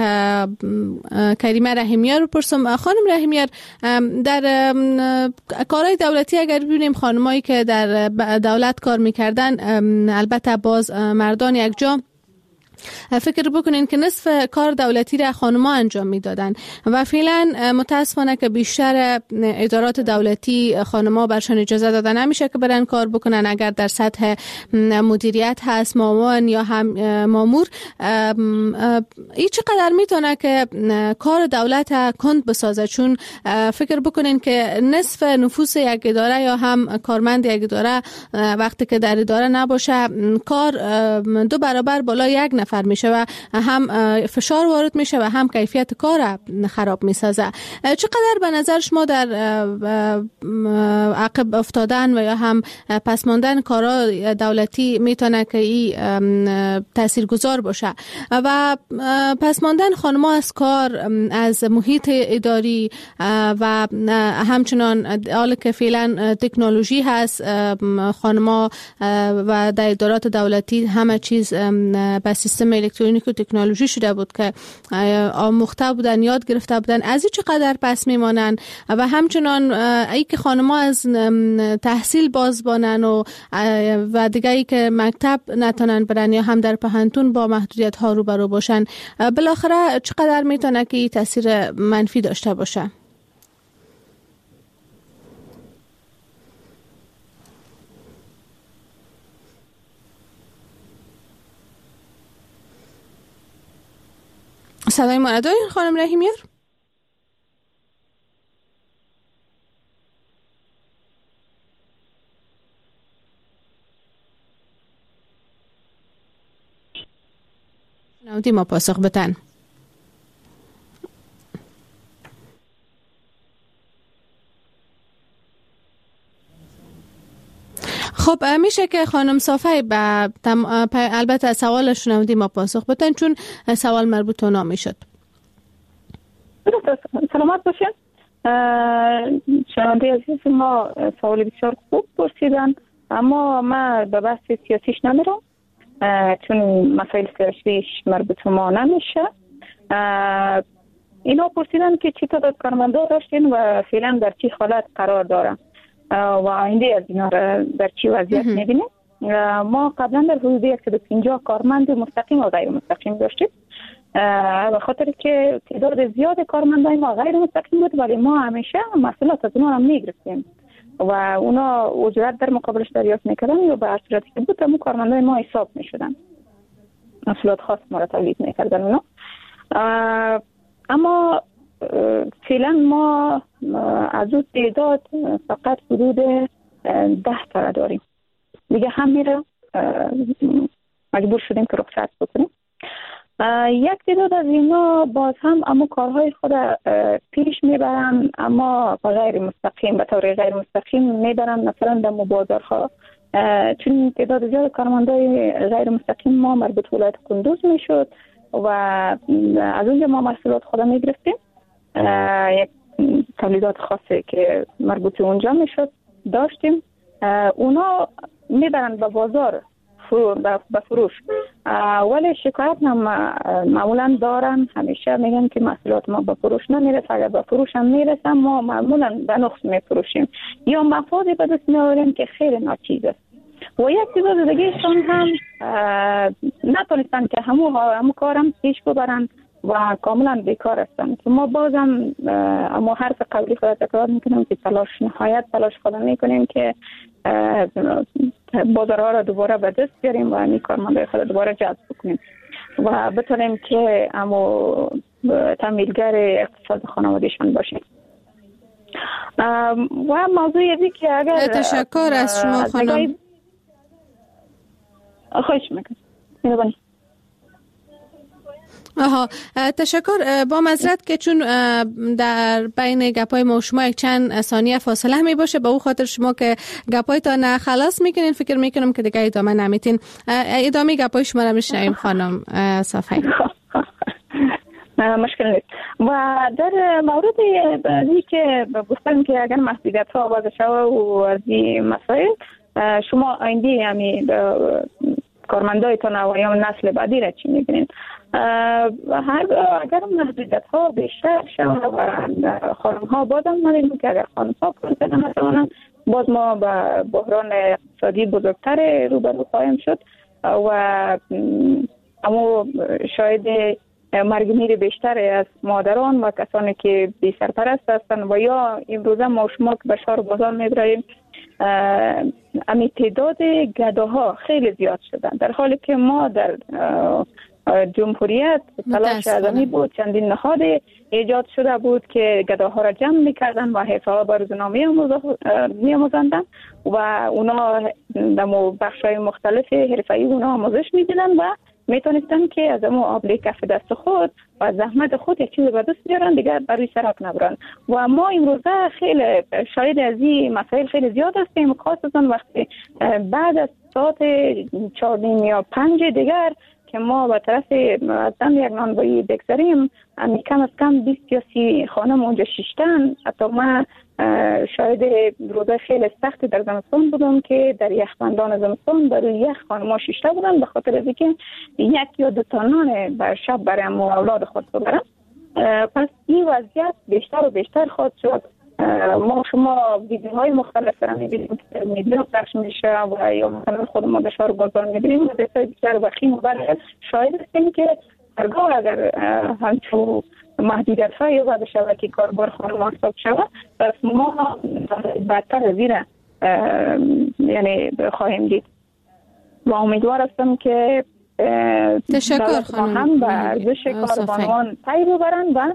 کریمه رحیمیار رو پرسم. خانم رحیمیار، در کارهای دولتی اگر ببینیم خانمایی که در دولت کار میکردن، البته باز مردان یک جا، فکر بکنین که نصف کار دولتی را خانم‌ها انجام میدادن و فعلا متاسفانه که بیشتر ادارات دولتی خانم‌ها برشان اجازه داده نمیشه که برن کار بکنن. اگر در سطح مدیریت هست، معاون یا هم مامور، این چقدر میتونه که کار دولت کند بسازه؟ چون فکر بکنین که نصف نفوس یک اداره یا هم کارمند یک اداره وقتی که در اداره نباشه، کار دو برابر بالا یک نفر میشه و هم فشار وارد میشه و هم کیفیت کار خراب میسازه. چقدر به نظر شما در عقب افتادن و یا هم پس ماندن کارا دولتی میتونه که این تاثیرگذار باشه و پس ماندن خانم‌ها از کار، از محیط اداری و همچنان حال که فعلا تکنولوژی هست، خانم‌ها و در ادارات دولتی همه چیز به سیستم الکترونیک و تکنولوژی شده بود که آموخته بودن، یاد گرفته بودن. از این چقدر پس میمانن و همچنان ای که خانم‌ها از تحصیل باز بانن و و دیگه ای که مکتب نتونن برن یا هم در پهنتون با محدودیت ها روبرو باشن، بالاخره چقدر میتونه که این تاثیر منفی داشته باشه؟ صدای ما دارین خانم رحیمیار؟ شنوندی ما پاسخ بتن. خب میشه که خانم صافی به تم... البته سوال شنوندی ما پاسخ بتن چون سوال مربوط به اونا میشد. سلامت باشین. شنونده عزیز ما سوال بسیار خوب پرسیدن، اما من به بحث سیاسیش نمیرم چون مسائل سیاسیش مربوط به ما نمیشه. اینا پرسیدن که چی تعداد کارمندا داشتین و فعلا در چی حالت قرار دارن و آینده از اینا را در چی وضعیت میبینیم. ما قبلا در حدود صد و پنجاه کارمند مستقیم و غیر مستقیم داشتیم، به خاطر که تعداد زیاد کارمندای ما غیر مستقیم بود، ولی ما همیشه محصولات از اونا را میگرفتیم و اونا اجرت در مقابلش دریافت میکردن یا به هر صورتی که بود همون کارمندای ما حساب میشدن، محصولات خاص ما را تولید میکردن اونا. اما فعلا ما از اون تعداد فقط حدود ده تا داریم، دیگه هم میره مجبور شدیم که رخصت بکنیم. یک تعداد از اینا باز هم اما کارهای خود پیش میبرن، اما غیر مستقیم، به طور غیر مستقیم میبرن، مثلا در مبادرها، چون تعداد زیاد کارمندای غیر مستقیم ما مربوط ولایت کندوز میشد و از اونجا ما محصولات خود میگرفتیم، یک تولیدات خاصی که مربوط اونجا میشد داشتیم، اونا میبرن به بازار به فروش، ولی شکایت هم معمولا دارن، همیشه میگن که محصولات ما به فروش نمیرسه، اگر به فروش هم میرسه ما معمولا به نقص میفروشیم یا مفادی به دست میاریم که خیلی ناچیز است. و یک تعداد دیگهشان هم نتونستن که همو همو کارم پیش ببرن و کاملا بیکار هستن که ما بازم اما حرف قبلی خود تکرار میکنم که تلاش نهایت تلاش خود میکنیم که بازارها را دوباره به دست بیاریم و این کارمندای خود دوباره جذب بکنیم و بتونیم که اما تمویلگر اقتصاد خانوادهشان باشیم. و موضوع یکی که اگر تشکر از شما خانم. خواهش میکنم. مهربانی. آها تشکر. با معذرت که چون در بین گپای ما و شما یک چند ثانیه فاصله می باشه، به او خاطر شما که گپایتان خلاص میکنین فکر میکنم که دیگه ادامه نمیتین. ادامه گپای شما را میشنویم خانم صافی. مشکل نیست. و در مورد این که گفتم که اگر محدودیت ها وضع شود و از این مسائل شما آینده همی کارمندایتان و یا نسل بعدی را چی میبینید؟ هر اگر محدودیت ها بیشتر شود و خانم ها بازم نداریم که اگر خانم ها پروسه نتوانند باز ما به بحران اقتصادی بزرگتر روبرو خواهیم شد و اما شاید مرگ میر بیشتر از مادران و کسانی که بی سرپرست هستند و یا امروزه ما شما که به شهر بازار میبریم امی تعداد گداها خیلی زیاد شدن، در حالی که ما در جمهوریت تلاش ازمی بود، چندین نهاد ایجاد شده بود که گداها را جمع میکردن و حفاظ بر روزنامه میاموزندن و اونا در بخش‌های مختلف حرفه‌ای اونا آموزش میدیدن و میتونستن که از امو آبله کف دست خود و زحمت خود یک چیز به دست بیارن دیگر بروی سرک نبرن. و ما امروزه خیلی شاید از این مسائل خیلی زیاد هستیم، خاصتا وقتی بعد از ساعت چهار یا پنج دیگر که ما به طرف از دم یک نانوایی بگذاریم کم از کم بیست یا سی خانم اونجا شیشتن. حتی ما شاید روزه خیلی سختی در زمستان بودم که در یخبندان زمستان در یخ خانم شیشته بودن به خاطر از اینکه یک یا دو تا نان بر شب برای اولاد خود ببرن. پس این وضعیت بیشتر و بیشتر خواهد شد. ما شما ویدیوهای مختلف را می‌بینیم که میدیو پخش میشه و یا مثلا خود ما در شهر بازار می‌بینیم و بسیار بیشتر وخیم و بله شاید هستیم که هرگاه اگر همچون محدودیت های وضع شود که کاربار خانم حساب شود پس ما بدتر از این یعنی خواهیم دید و امیدوار هستم که تشکر خانم هم به ارزش کاربانوان پی ببرن و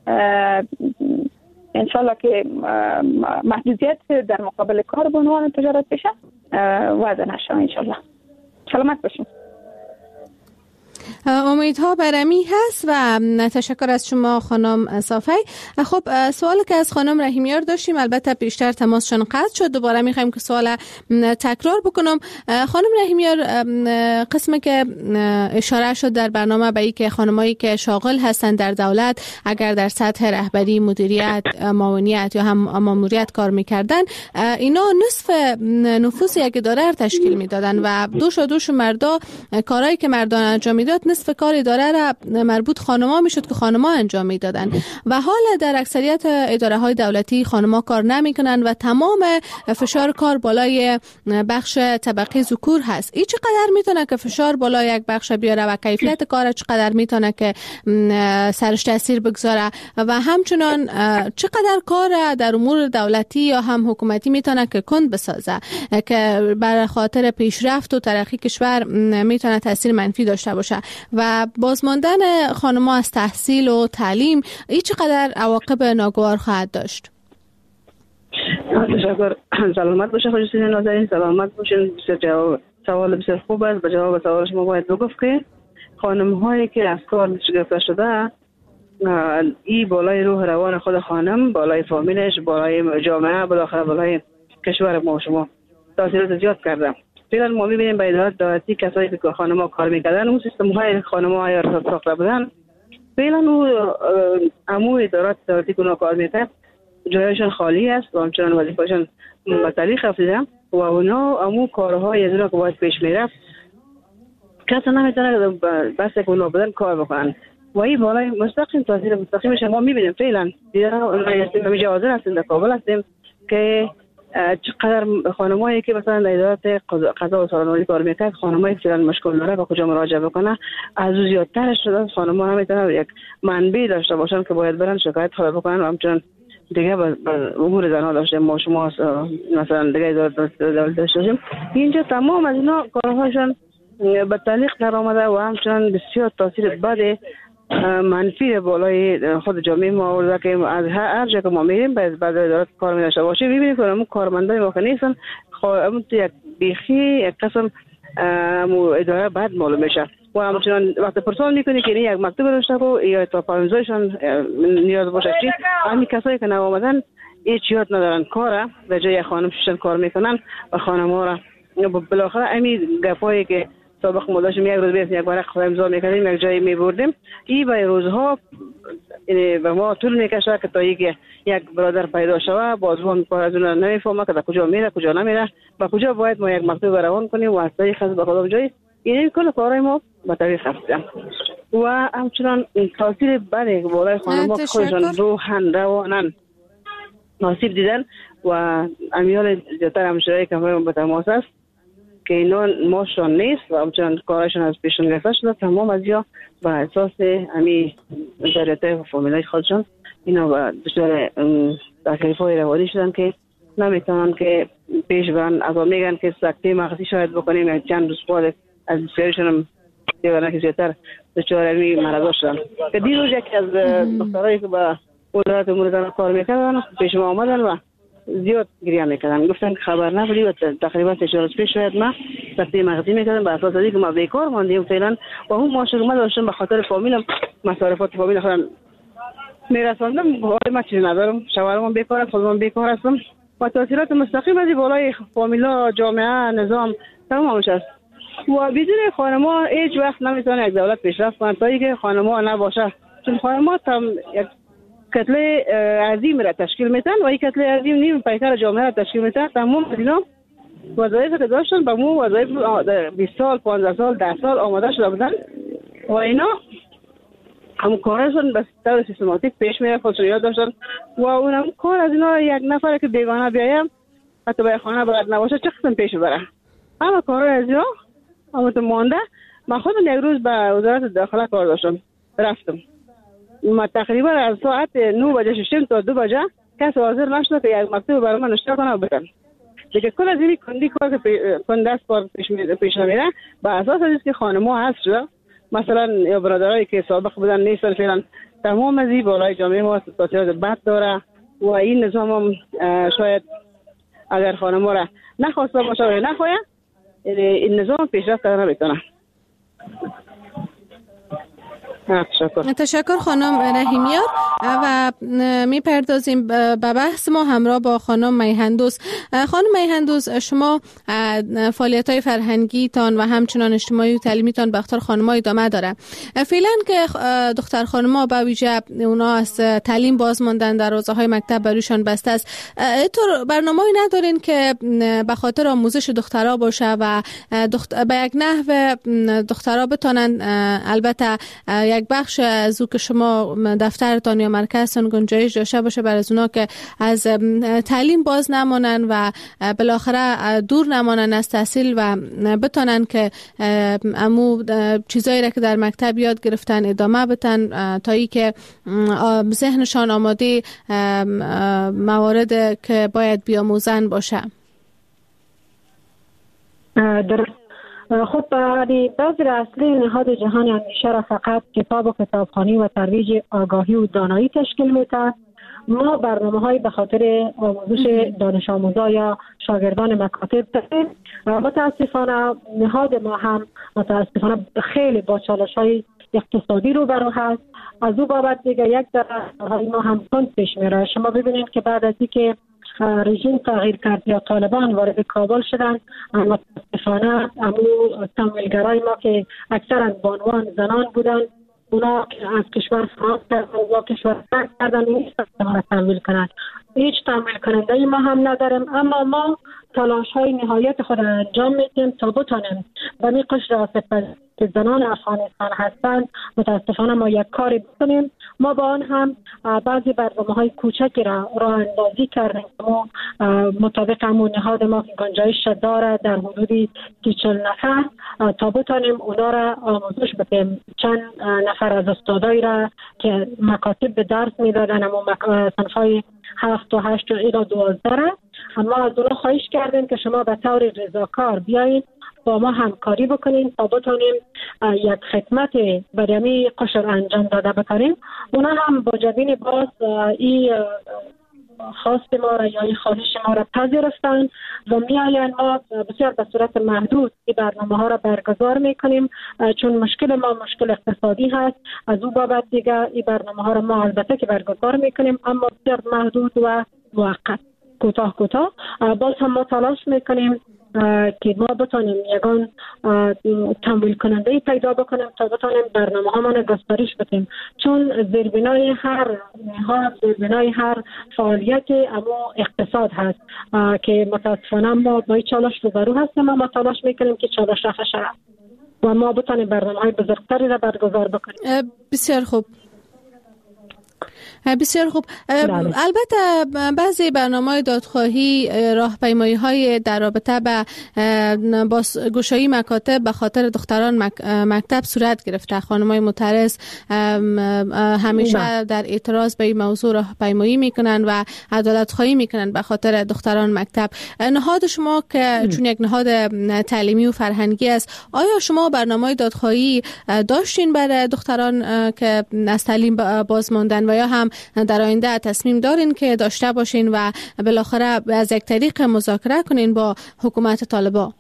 انشالله که محدودیت در مقابل کاربانوان تجارت بشه وضع نشه انشالله. سلامت باشین. امیدها برمی هست و تشکر از شما خانم صافی. خب سوالی که از خانم رحیمیار داشتیم البته بیشتر تماسشون قطع شد، دوباره میخوایم که سوال تکرار بکنم. خانم رحیمیار، قسمی که اشاره شد در برنامه به این که خانمایی که شاغل هستند در دولت اگر در سطح رهبری، مدیریت، معاونیت یا هم ماموریت کار میکردن، اینا نصف نفوس یک اداره تشکیل میدادن و دوش و دوش مردا کارهایی که مردان انجام میداد نصف کار اداره را مربوط خانم‌ها میشد که خانم‌ها انجام میدادن و حالا در اکثریت اداره های دولتی خانم‌ها کار نمیکنن و تمام فشار کار بالای بخش طبقه ذکور هست. این چقدر میتونه که فشار بالای یک بخش بیاره و کیفیت کار چقدر میتونه که سرش تاثیر بگذاره و همچنان چقدر کار در امور دولتی یا هم حکومتی میتونه که کند بسازه که بر خاطر پیشرفت و ترقی کشور میتونه تاثیر منفی داشته باشه و بازماندن خانم‌ها از تحصیل و تعلیم این چقدر عواقب ناگوار خواهد داشت؟ تشکر. سلامت باشه خانم نازنین، سلامت باشین. بسیار جواب سوال بسیار خوب است. به جواب سوال شما باید بگفت که خانم هایی که از کار شگفته شده ای بالای روح روان خود خانم، بالای فامیلش، بالای جامعه، بالاخره بالای کشور ما شما تاثیرات زیاد کرده. فعلا ما می‌بینیم به ادارات دولتی کسایی که خانم‌ها کار می‌کردن اون سیستم‌های خانم‌ها یا ساخته بودن، فعلا اون عمو ادارات دولتی که کار می‌کرد جایشان خالی است و همچنان وظیفه‌شان به تعلیق افتاده و اونا عمو کارهای از اونا که باید پیش میرفت کسی نمیتونه بس که اونا بدن کار بکنن و این بالای مستقیم تاثیر مستقیمش ما می‌بینیم. فعلا دیگه حاضر هستیم در کابل هستیم که چقدر خانمایی که مثلا در ادارات قضا و سالنوری کار میکرد خانمایی که فعلا مشکل داره با کجا مراجعه بکنه از او زیادترش شده. خانم‌ها نمیتونن یک منبع داشته باشن که باید برن شکایت خواهی بکنن و همچنان دیگه با امور زنها داشته ما شما مثلا دیگه ادارات دولت داشتیم اینجا تمام از اینا کارهاشون به تعلیق در آمده و همچنان بسیار تاثیر بد منفی بالای خود جامعه ما آورده که از هر جا که ما میریم باید بعد ادارات کار می داشته باشیم. میبینیم که همون کارمندای ما که نیستن همون یک بیخی یک قسم اداره بعد معلوم میشه و همچنان وقتی پرسان میکنی که یک مکتوب داشته و یا تا پانزایشان نیاز باشه چی همین کسایی که نو آمدن هیچ یاد ندارن کاره و جای خانم ششن کار میکنن و خانم ها را بالاخره همین گپایی که سابق ما داشتیم یک روز بیست یک ورق امضا میکردیم یک جایی میبردیم این به روزها به ما طول میکشه که تا یک یک برادر پیدا شوه باز هم از اون نمیفهمه که کجا میره کجا نمیره و کجا باید ما یک مکتوب روان کنیم و از طریق از به کدام جایی این کل کارهای ما به طریق هستیم و همچنان تاثیر بده بالای خانم‌ها خودشان روحن روانن ناصیب دیدن و امیال زیادتر همشرایی که همه به تماس است که اینا ماشون نیست و همچنان کارشون از پیشون گرفته شده تمام از یا به اساس همی ذریعه و فامیلای خودشون اینا به دچار تکلیف های روانی شدن که نمیتونن که پیش برن. از آن میگن که سکته مغزی شاید بکنیم یا چند روز بعد از بسیارشون هم دیگران که زیادتر دچار همی مرضا شدن که دیروز یکی از دخترهایی که به وزارت امور زنان کار میکردن پیش ما آمدن و زیاد گریه میکردن گفتن که خبر نبودی و تقریبا سه چهار روز پیش شاید ما سکته مغزی میکردن به اساس اینکه ما بیکار ماندیم فعلا و اون معاشرت ما داشتم به خاطر فامیلم مصارفات فامیل خودم میرساندم حال ما چیزی ندارم شوهرم بیکار است خودم بیکار هستم و تاثیرات مستقیم از بالای فامیلا جامعه نظام تمامش است و بدون خانم‌ها هیچ وقت نمیتونه یک دولت پیشرفت کنه تا اینکه خانم‌ها نباشه چون خانم‌ها هم یک کتله عظیم را تشکیل میتن و این کتله عظیم نیم پیکر جامعه را تشکیل میتن تمام اینا وظایف که داشتن با مو وظایف بیست سال پانزده سال ده سال آماده شده بودن و اینا هم کارشون به طور سیستماتیک پیش میره خودشون یاد داشتن و اونم کار از اینا یک نفر که بیگانه بیایم حتی به خانه باید نباشه چه قسم پیش بره اما کار از اینا اما تو مانده من خودم یک روز به وزارت داخله کار داشتم رفتم ما تقریبا از ساعت نه بجه ششم تا دو بجه کسی حاضر نشد که یک مکتوب برای من نشته کنه و بدن دیگه کل از این کندی کار که کنده است کار پیش پیش نمیره به اساس از که خانم‌ها هست شده مثلا یا برادرایی که سابق بودن نیستن فعلا تمام از این بالای جامعه ما تاثیرات بد داره و این نظام هم شاید اگر خانم‌ها را نخواسته باشه و نخواه این نظام پیشرفت نمیکنه. تشکر. تشکر خانم رحیمیار و میپردازیم به بحث ما همراه با خانم میهندوس. خانم میهندوس، شما فعالیت‌های فرهنگی تان و همچنان اجتماعی و تعلیمی تان به اختیار خانم‌ها ادامه داره. فعلا که دختر خانم‌ها به ویژه اونا از تعلیم باز ماندن، دروازه‌های مکتب بروشان بسته است، اینطور برنامه‌ای ندارین که به خاطر آموزش دخترها باشه و دختر به یک نحو دخترها بتونن، البته یک بخش از او که شما دفترتان یا مرکزتان گنجایش داشته باشه برای اونا که از تعلیم باز نمانن و بالاخره دور نمانن از تحصیل و بتونن که امو چیزایی را که در مکتب یاد گرفتن ادامه بدن تا ای که ذهنشان آماده موارد که باید بیاموزن باشه. درست. خب بعضی اصلی نهاد جهان اندیشه را فقط کتاب و کتابخوانی و ترویج آگاهی و دانایی تشکیل میده. ما برنامه های به خاطر آموزش دانش آموزا یا شاگردان مکاتب داریم. متاسفانه نهاد ما هم متاسفانه خیلی با چالش های اقتصادی رو برو هست. از او بابت دیگه یک در ما هم کند پیش میره. شما ببینید که بعد از اینکه رژیم تغییر کرد یا طالبان وارد کابل شدن، متاسفانه امو تمویلگرای ما که اکثرا بانوان زنان بودن، اونا از کشور فرار کردن و کشور فرار کردن نیست ما تمویل کنند. هیچ تمویل کننده ما هم نداریم، اما ما تلاش های نهایت خود انجام میدیم تا بتانیم به می قشر آسیب که زنان افغانستان هستند متاسفانه ما یک کاری بکنیم. ما با آن هم بعضی برنامه های کوچکی را راه اندازی کردیم که ما مطابق همون نهاد ما که گنجایش داره در حدودی سی چهل نفر تا بتانیم اونا را آموزش بدیم. چند نفر از استادایی را که مکاتب به درس میدادن، اما صنف های هفت و هشت و ایلا دوازده را اما از اونا خواهش کردیم که شما به طور رضاکار بیایید با ما همکاری بکنیم تا بتونیم یک خدمت برای قشر انجام داده بکنیم. اونا هم با جبین باز این خواست ما را یا این خواهش ما را پذیرفتن و می آیند. ما بسیار به صورت محدود این برنامه ها را برگزار میکنیم چون مشکل ما مشکل اقتصادی هست. از او بابت دیگه این برنامه ها را ما البته که برگزار میکنیم اما بسیار محدود و موقت، کوتاه کوتاه. باز هم ما تلاش میکنیم که ما بتانیم یگان تمویل کننده پیدا بکنیم تا بتانیم برنامه ها من گسترش بدیم، چون زیربنای هر نهاد، زیربنای هر فعالیت اما اقتصاد هست که متاسفانه ما با این چالش روبرو هستیم. ما تلاش میکنیم که چالش رفع شود و ما بتانیم برنامه های بزرگتری را برگزار بکنیم. بسیار خوب، بسیار خوب. البته بعضی برنامه‌های دادخواهی، راهپیمایی‌های در رابطه به بازگشایی مکاتب به خاطر دختران مک... مکتب صورت گرفته. خانم‌های معترض همیشه در اعتراض به این موضوع راهپیمایی میکنن و عدالت خواهی میکنن به خاطر دختران مکتب. نهاد شما که چون یک نهاد تعلیمی و فرهنگی است، آیا شما برنامه‌های دادخواهی داشتین برای دختران که از تعلیم باز ماندن و یا هم در آینده تصمیم دارین که داشته باشین و بالاخره از یک طریق مذاکره کنین با حکومت طالبان؟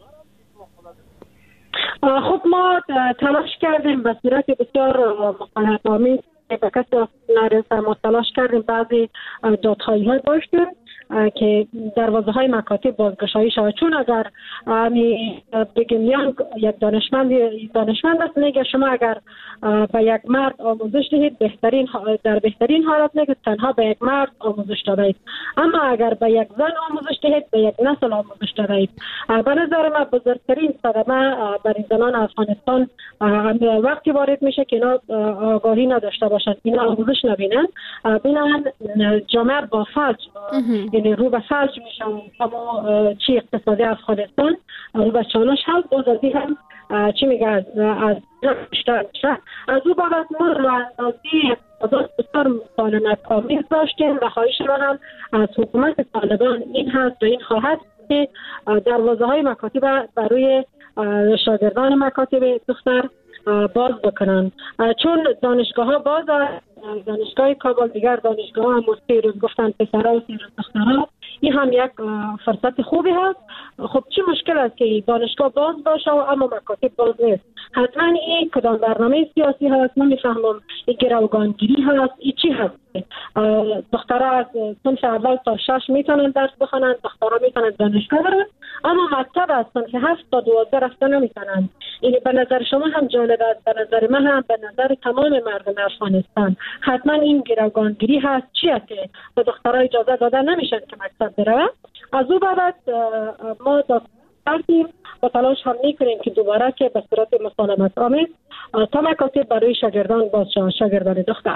خب ما تلاش کردیم به صورت بسیار مقنع‌آمیز به کسی نرسه. ما تلاش کردیم بعضی دادخواهی های داشتیم که دروازه های مکاتب بازگشایی شود، چون اگر بگیم یک دانشمند دانشمند است میگه شما اگر به یک مرد آموزش دهید بهترین در بهترین حالت میگه تنها به یک مرد آموزش دهید، اما اگر به یک زن آموزش دهید به یک نسل آموزش دهید. به نظر من بزرگترین صدمه برای زنان افغانستان وقتی وارد میشه که اینا آگاهی نداشته باشند، اینا آموزش نبینن، بینن جامعه با فلج یعنی رو به فلج میشه. اما چی اقتصادی افغانستان رو به چالش هست. باز از این هم چی میگه از از از او بابت ما رو اندازی اقتصاد بسیار مقاومت آمیز داشتیم و خواهش رو هم از حکومت طالبان این هست و این خواهد که دروازه های مکاتب برای شاگردان مکاتب دختر باز بکنن، چون دانشگاه ها باز دانشگاه کابل دیگر دانشگاه ها هم سه روز گفتن پسرها و سه روز دخترها این هم یک فرصت خوبی هست. خب چه مشکل است که دانشگاه باز باشه و اما مکاتب باز نیست؟ حتما این کدام برنامه سیاسی هست؟ من میفهمم این گروگانگیری هست، این چی هست؟ دخترها از صنف اول تا شش میتونن درس بخونن، دخترها میتونن دانشگاه برن، اما مکتب از صنف هفت تا دوازده رفته نمیتونن. این به نظر شما هم جالب است، به نظر من هم، به نظر تمام مردم افغانستان حتما این گروگانگیری هست. چیه که به دخترها اجازه داده نمیشن که مکتب برن؟ از او بعد ما کردیم و تلاش هم میکنیم که دوباره که به صورت مسالمت آمیز تا مکاتب برای شاگردان باز شود، شاگردان دختر.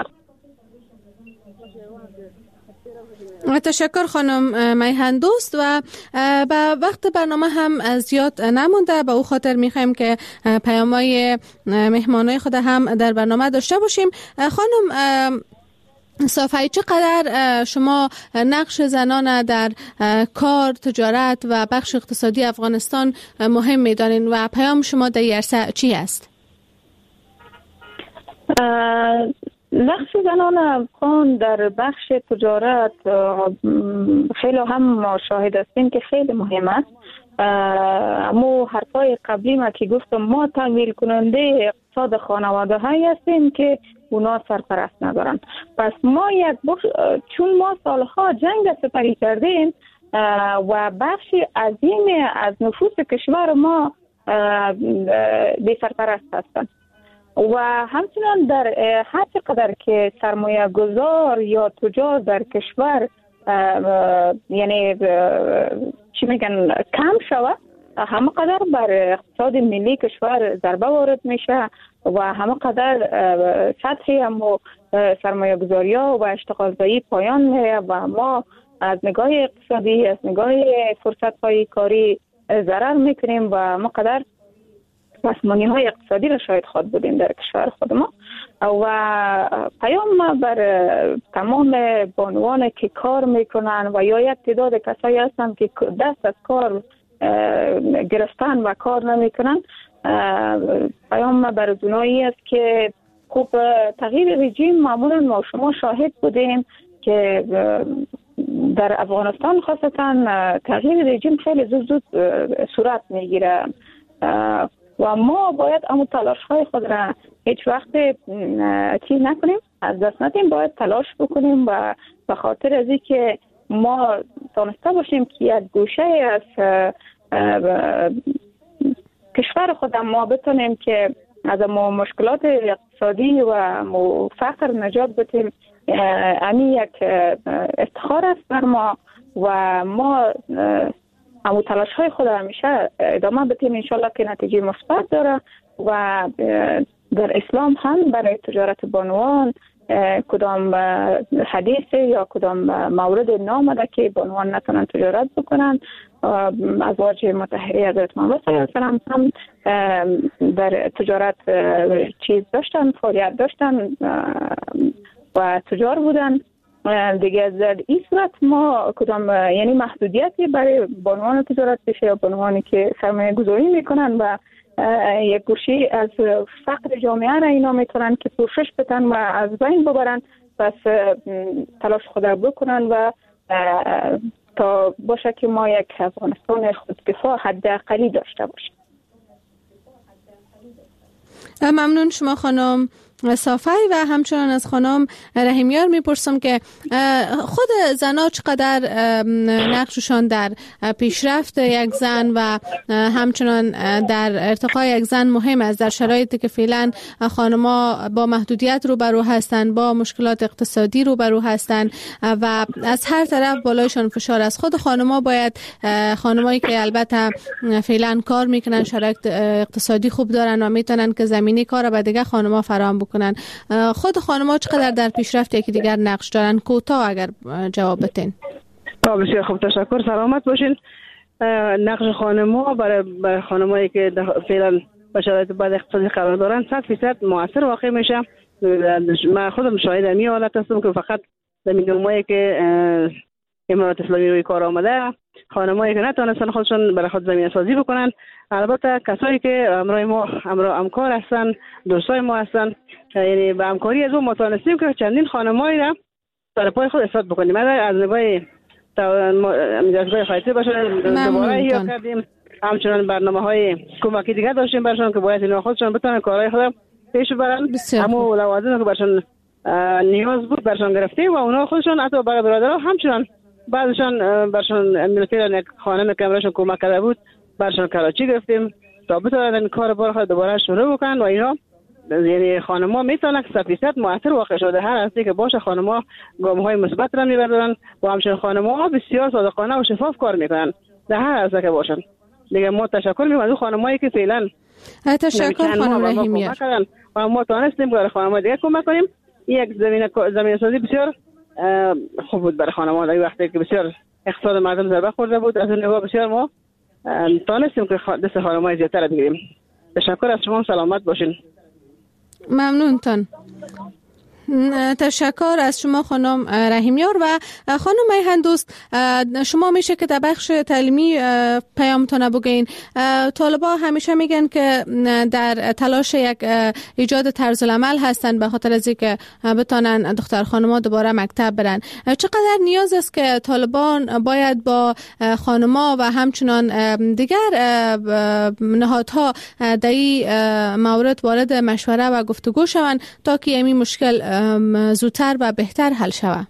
تشکر خانم میهن دوست و به وقت برنامه هم زیاد نمونده، به او خاطر میخوایم که پیام‌های مهمانای خود هم در برنامه داشته باشیم. خانم صافی، چقدر شما نقش زنان در کار، تجارت و بخش اقتصادی افغانستان مهم می‌دانید و پیام شما در این عرصه چی است؟ نقش زنان افغان در بخش تجارت خیلی هم ما شاهد هستیم که خیلی مهم است. اما حرفای قبلی ما که گفتم ما تمویل کننده اقتصاد خانواده هایی هستیم که اونا سرپرست ندارن. پس ما یک بخش، چون ما سالها جنگ سپری کردیم و بخشی عظیم از نفوس کشور ما بی سرپرست هستند و همچنان در هر چقدر که سرمایه گذار یا تجار در کشور یعنی چی میگن کم شود، همه قدر بر اقتصاد ملی کشور ضربه وارد میشه و همه قدر سطحی هم سرمایه گذاری ها و اشتغال زایی پایان میره و ما از نگاه اقتصادی، از نگاه فرصت های کاری ضرر میکنیم و ما قدر پسمانی های اقتصادی را شاید خود بودیم در کشور خود ما. و پیام بر تمام بانوان که کار میکنن و یا یک تعداد کسایی هستن که دست از کار گرفتن و کار نمیکنن، پیام بر اونایی است که خوب تغییر رژیم معمولا ما شما شاهد بودیم که در افغانستان خاصتا تغییر رژیم خیلی زود زود صورت میگیره و ما باید اما تلاش های خود را هیچ وقت چیز نکنیم، از دست ندیم، باید تلاش بکنیم و به خاطر از این که ما دانسته باشیم که یک گوشه از کشور خودم ما بتونیم که از ما مشکلات اقتصادی و فقر نجات بدیم. امی یک افتخار است بر ما و ما همون تلاش های خود همیشه ادامه بدیم، انشالله که نتیجه مثبت داره. و در اسلام هم برای تجارت بانوان کدام حدیث یا کدام مورد نامده که بانوان نتونن تجارت بکنن. ازواج مطهره حضرت محمد صلی الله علیه و سلم هم در تجارت چیز داشتن، فعالیت داشتن و تجار بودن دیگه. در این صورت ما کدام یعنی محدودیتی برای بانوان تجارت بشه یا بانوانی که سرمایه گذاری میکنن و یک گوشی از فقر جامعه را اینا میتونن که پوشش بدن و از بین ببرن. پس تلاش خود بکنن و تا باشه که ما یک افغانستان خودکفا حداقلی داشته باشیم. ممنون شما خانم صافی و همچنان از خانم رحیمیار میپرسم که خود زنها چقدر نقششان در پیشرفت یک زن و همچنان در ارتقای یک زن مهم است در شرایطی که فعلا خانم‌ها با محدودیت روبرو هستند، با مشکلات اقتصادی روبرو هستند و از هر طرف بالایشان فشار است. خود خانم‌ها باید، خانمایی که البته فعلا کار میکنن، شرایط اقتصادی خوب دارن و میتونن که زمینه کار به دیگه خانم‌ها فراهم بکنن، خود خانم‌ها چقدر در پیشرفت یکی دیگر نقش دارن؟ کوتاه اگر جواب بدین. بسیار خوب، تشکر، سلامت باشین. نقش خانم‌ها برای برای خانمایی که فعلا به شرایط بد اقتصادی قرار دارن صد فیصد مؤثر واقع میشه. من خودم شاهد همین حالت هستم که فقط زمین نمایی که امارات اسلامی روی کار آمده، خانمایی که نتونستن خودشون برای خود زمین سازی بکنن، البته کسایی که همراه ما همراه همکار هستن، دوستای ما هستن، یعنی به همکاری از اون ما تونستیم که چندین خانمایی را سر پای خود اثبات بکنیم. از نگاه جذبه خیاطی باشن. دوباره احیا کردیم. همچنان برنامه های کمکی دیگه داشتیم برشان که باید اینا خودشان بتونن کارهای خود پیش ببرن. اما لوازم که برشان نیاز بود برشان گرفتیم و اونا خودشان حتی برای برادرها همچنان بعضشان برشان ملتیران یک خانم که امرشان کمک کرده بود برشان کراچی گرفتیم تا بتونن این کار بار خود دوباره شروع بکنن و اینا یعنی خانم‌ها میتونن که صد درصد مؤثر واقع شده هر هستی که باشه خانم‌ها گام‌های مثبت را میبرن و همچنین خانم‌ها بسیار صادقانه و شفاف کار میکنن در هر هستی که باشن. دیگه ما تشکر می‌کنیم از خانم‌هایی که فعلا تشکر خانم رحیمیار و ما توانستیم برای خانم‌ها دیگه کمک کنیم. یک زمینه زمینه سازی بسیار خوب بود برای خانم‌ها در وقتی که بسیار اقتصاد مردم ضربه خورده بود. از اون نگاه بسیار ما توانستیم که دست خانم‌های زیادتر بگیریم. تشکر از شما، سلامت باشین. ممنونتان. تشکر از شما خانم رحیمیار. و خانم میهن دوست، شما میشه که در بخش تعلیمی پیامتون بگین. طالبا همیشه میگن که در تلاش یک ایجاد طرز العمل هستن به خاطر از اینکه بتونن دختر خانم‌ها دوباره مکتب برن. چقدر نیاز است که طالبان باید با خانم‌ها و همچنان دیگر نهادها در این مورد وارد مشوره و گفتگو شوند تا که این مشکل زودتر و بهتر حل شود؟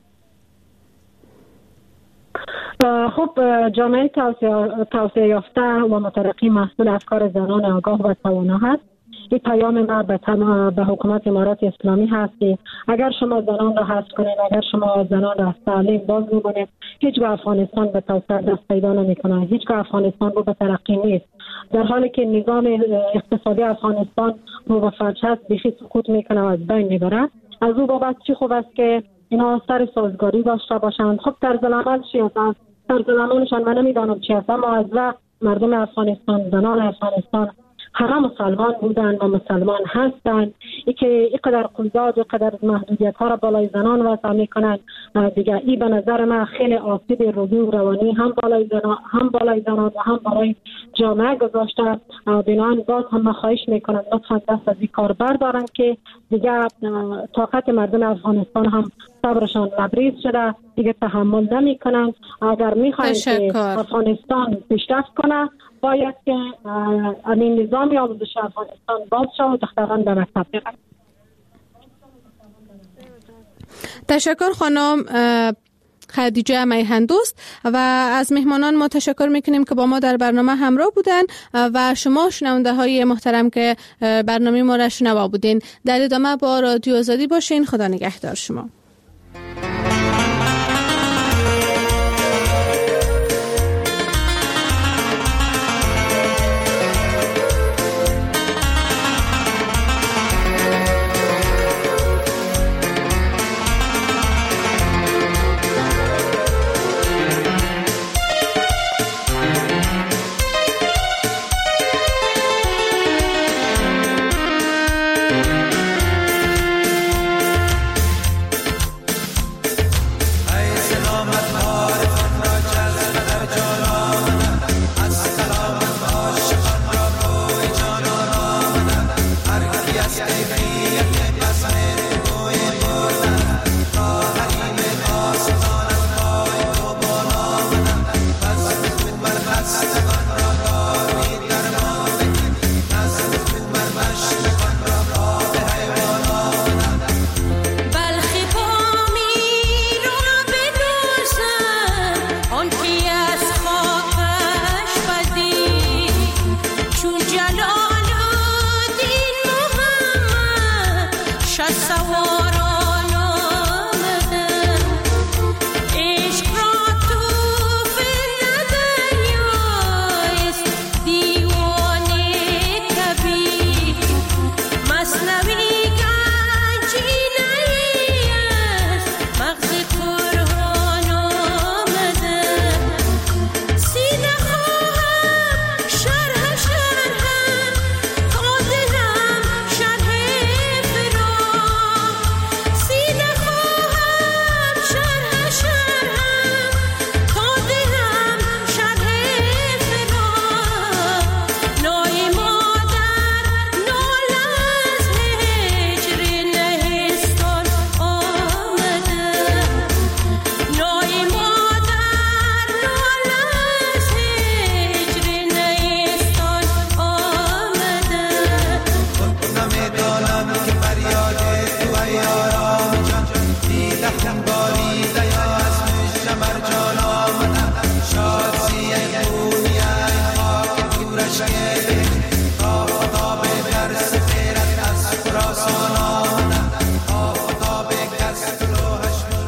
خب جامعه توسعه یافته و مترقی محصول افکار زنان آگاه و توانا هست. این پیام ما به, به حکومت امارات اسلامی هست که اگر شما زنان را حذف کنید، اگر شما زنان را از تعلیم باز می‌کنید، هیچگاه افغانستان به توسعه دست پیدا نمی‌کنه، هیچگاه افغانستان رو به ترقی نیست. در حالی که نظام اقتصادی افغانستان رو به فرج هست بیخی سقوط میکنه و از بین میبره. از او بابت چی خوب است که اینا سر سازگاری داشته باشند. خب طرز العمل چی است؟ طرز العملشان من نمیدانم چی است، اما از وقت مردم افغانستان، زنان افغانستان همه مسلمان بودن و مسلمان هستند. ای که اینقدر قیود و قدر محدودیت ها را بالای زنان وضع میکنند دیگه، ای به نظر من خیلی آسیب روحی و روانی هم بالای زنان هم بالای زنان و هم بالای جامعه گذاشته. بنابراین باز هم خواهش میکنم لطفا دست از این کار بردارن که دیگه طاقت مردم افغانستان هم صبرشان لبریز شده، دیگه تحمل نمیکنن. اگر میخواین که افغانستان پیشرفت کنه باید که این نظام آموزش افغانستان باز شد و دختران به مکتب برن. تشکر خانم خدیجه میهن دوست. و از مهمانان ما تشکر میکنیم که با ما در برنامه همراه بودن و شما شنونده های محترم که برنامه ما را شنوا بودین. در ادامه با رادیو آزادی باشین. خدا نگهدار شما. سلامت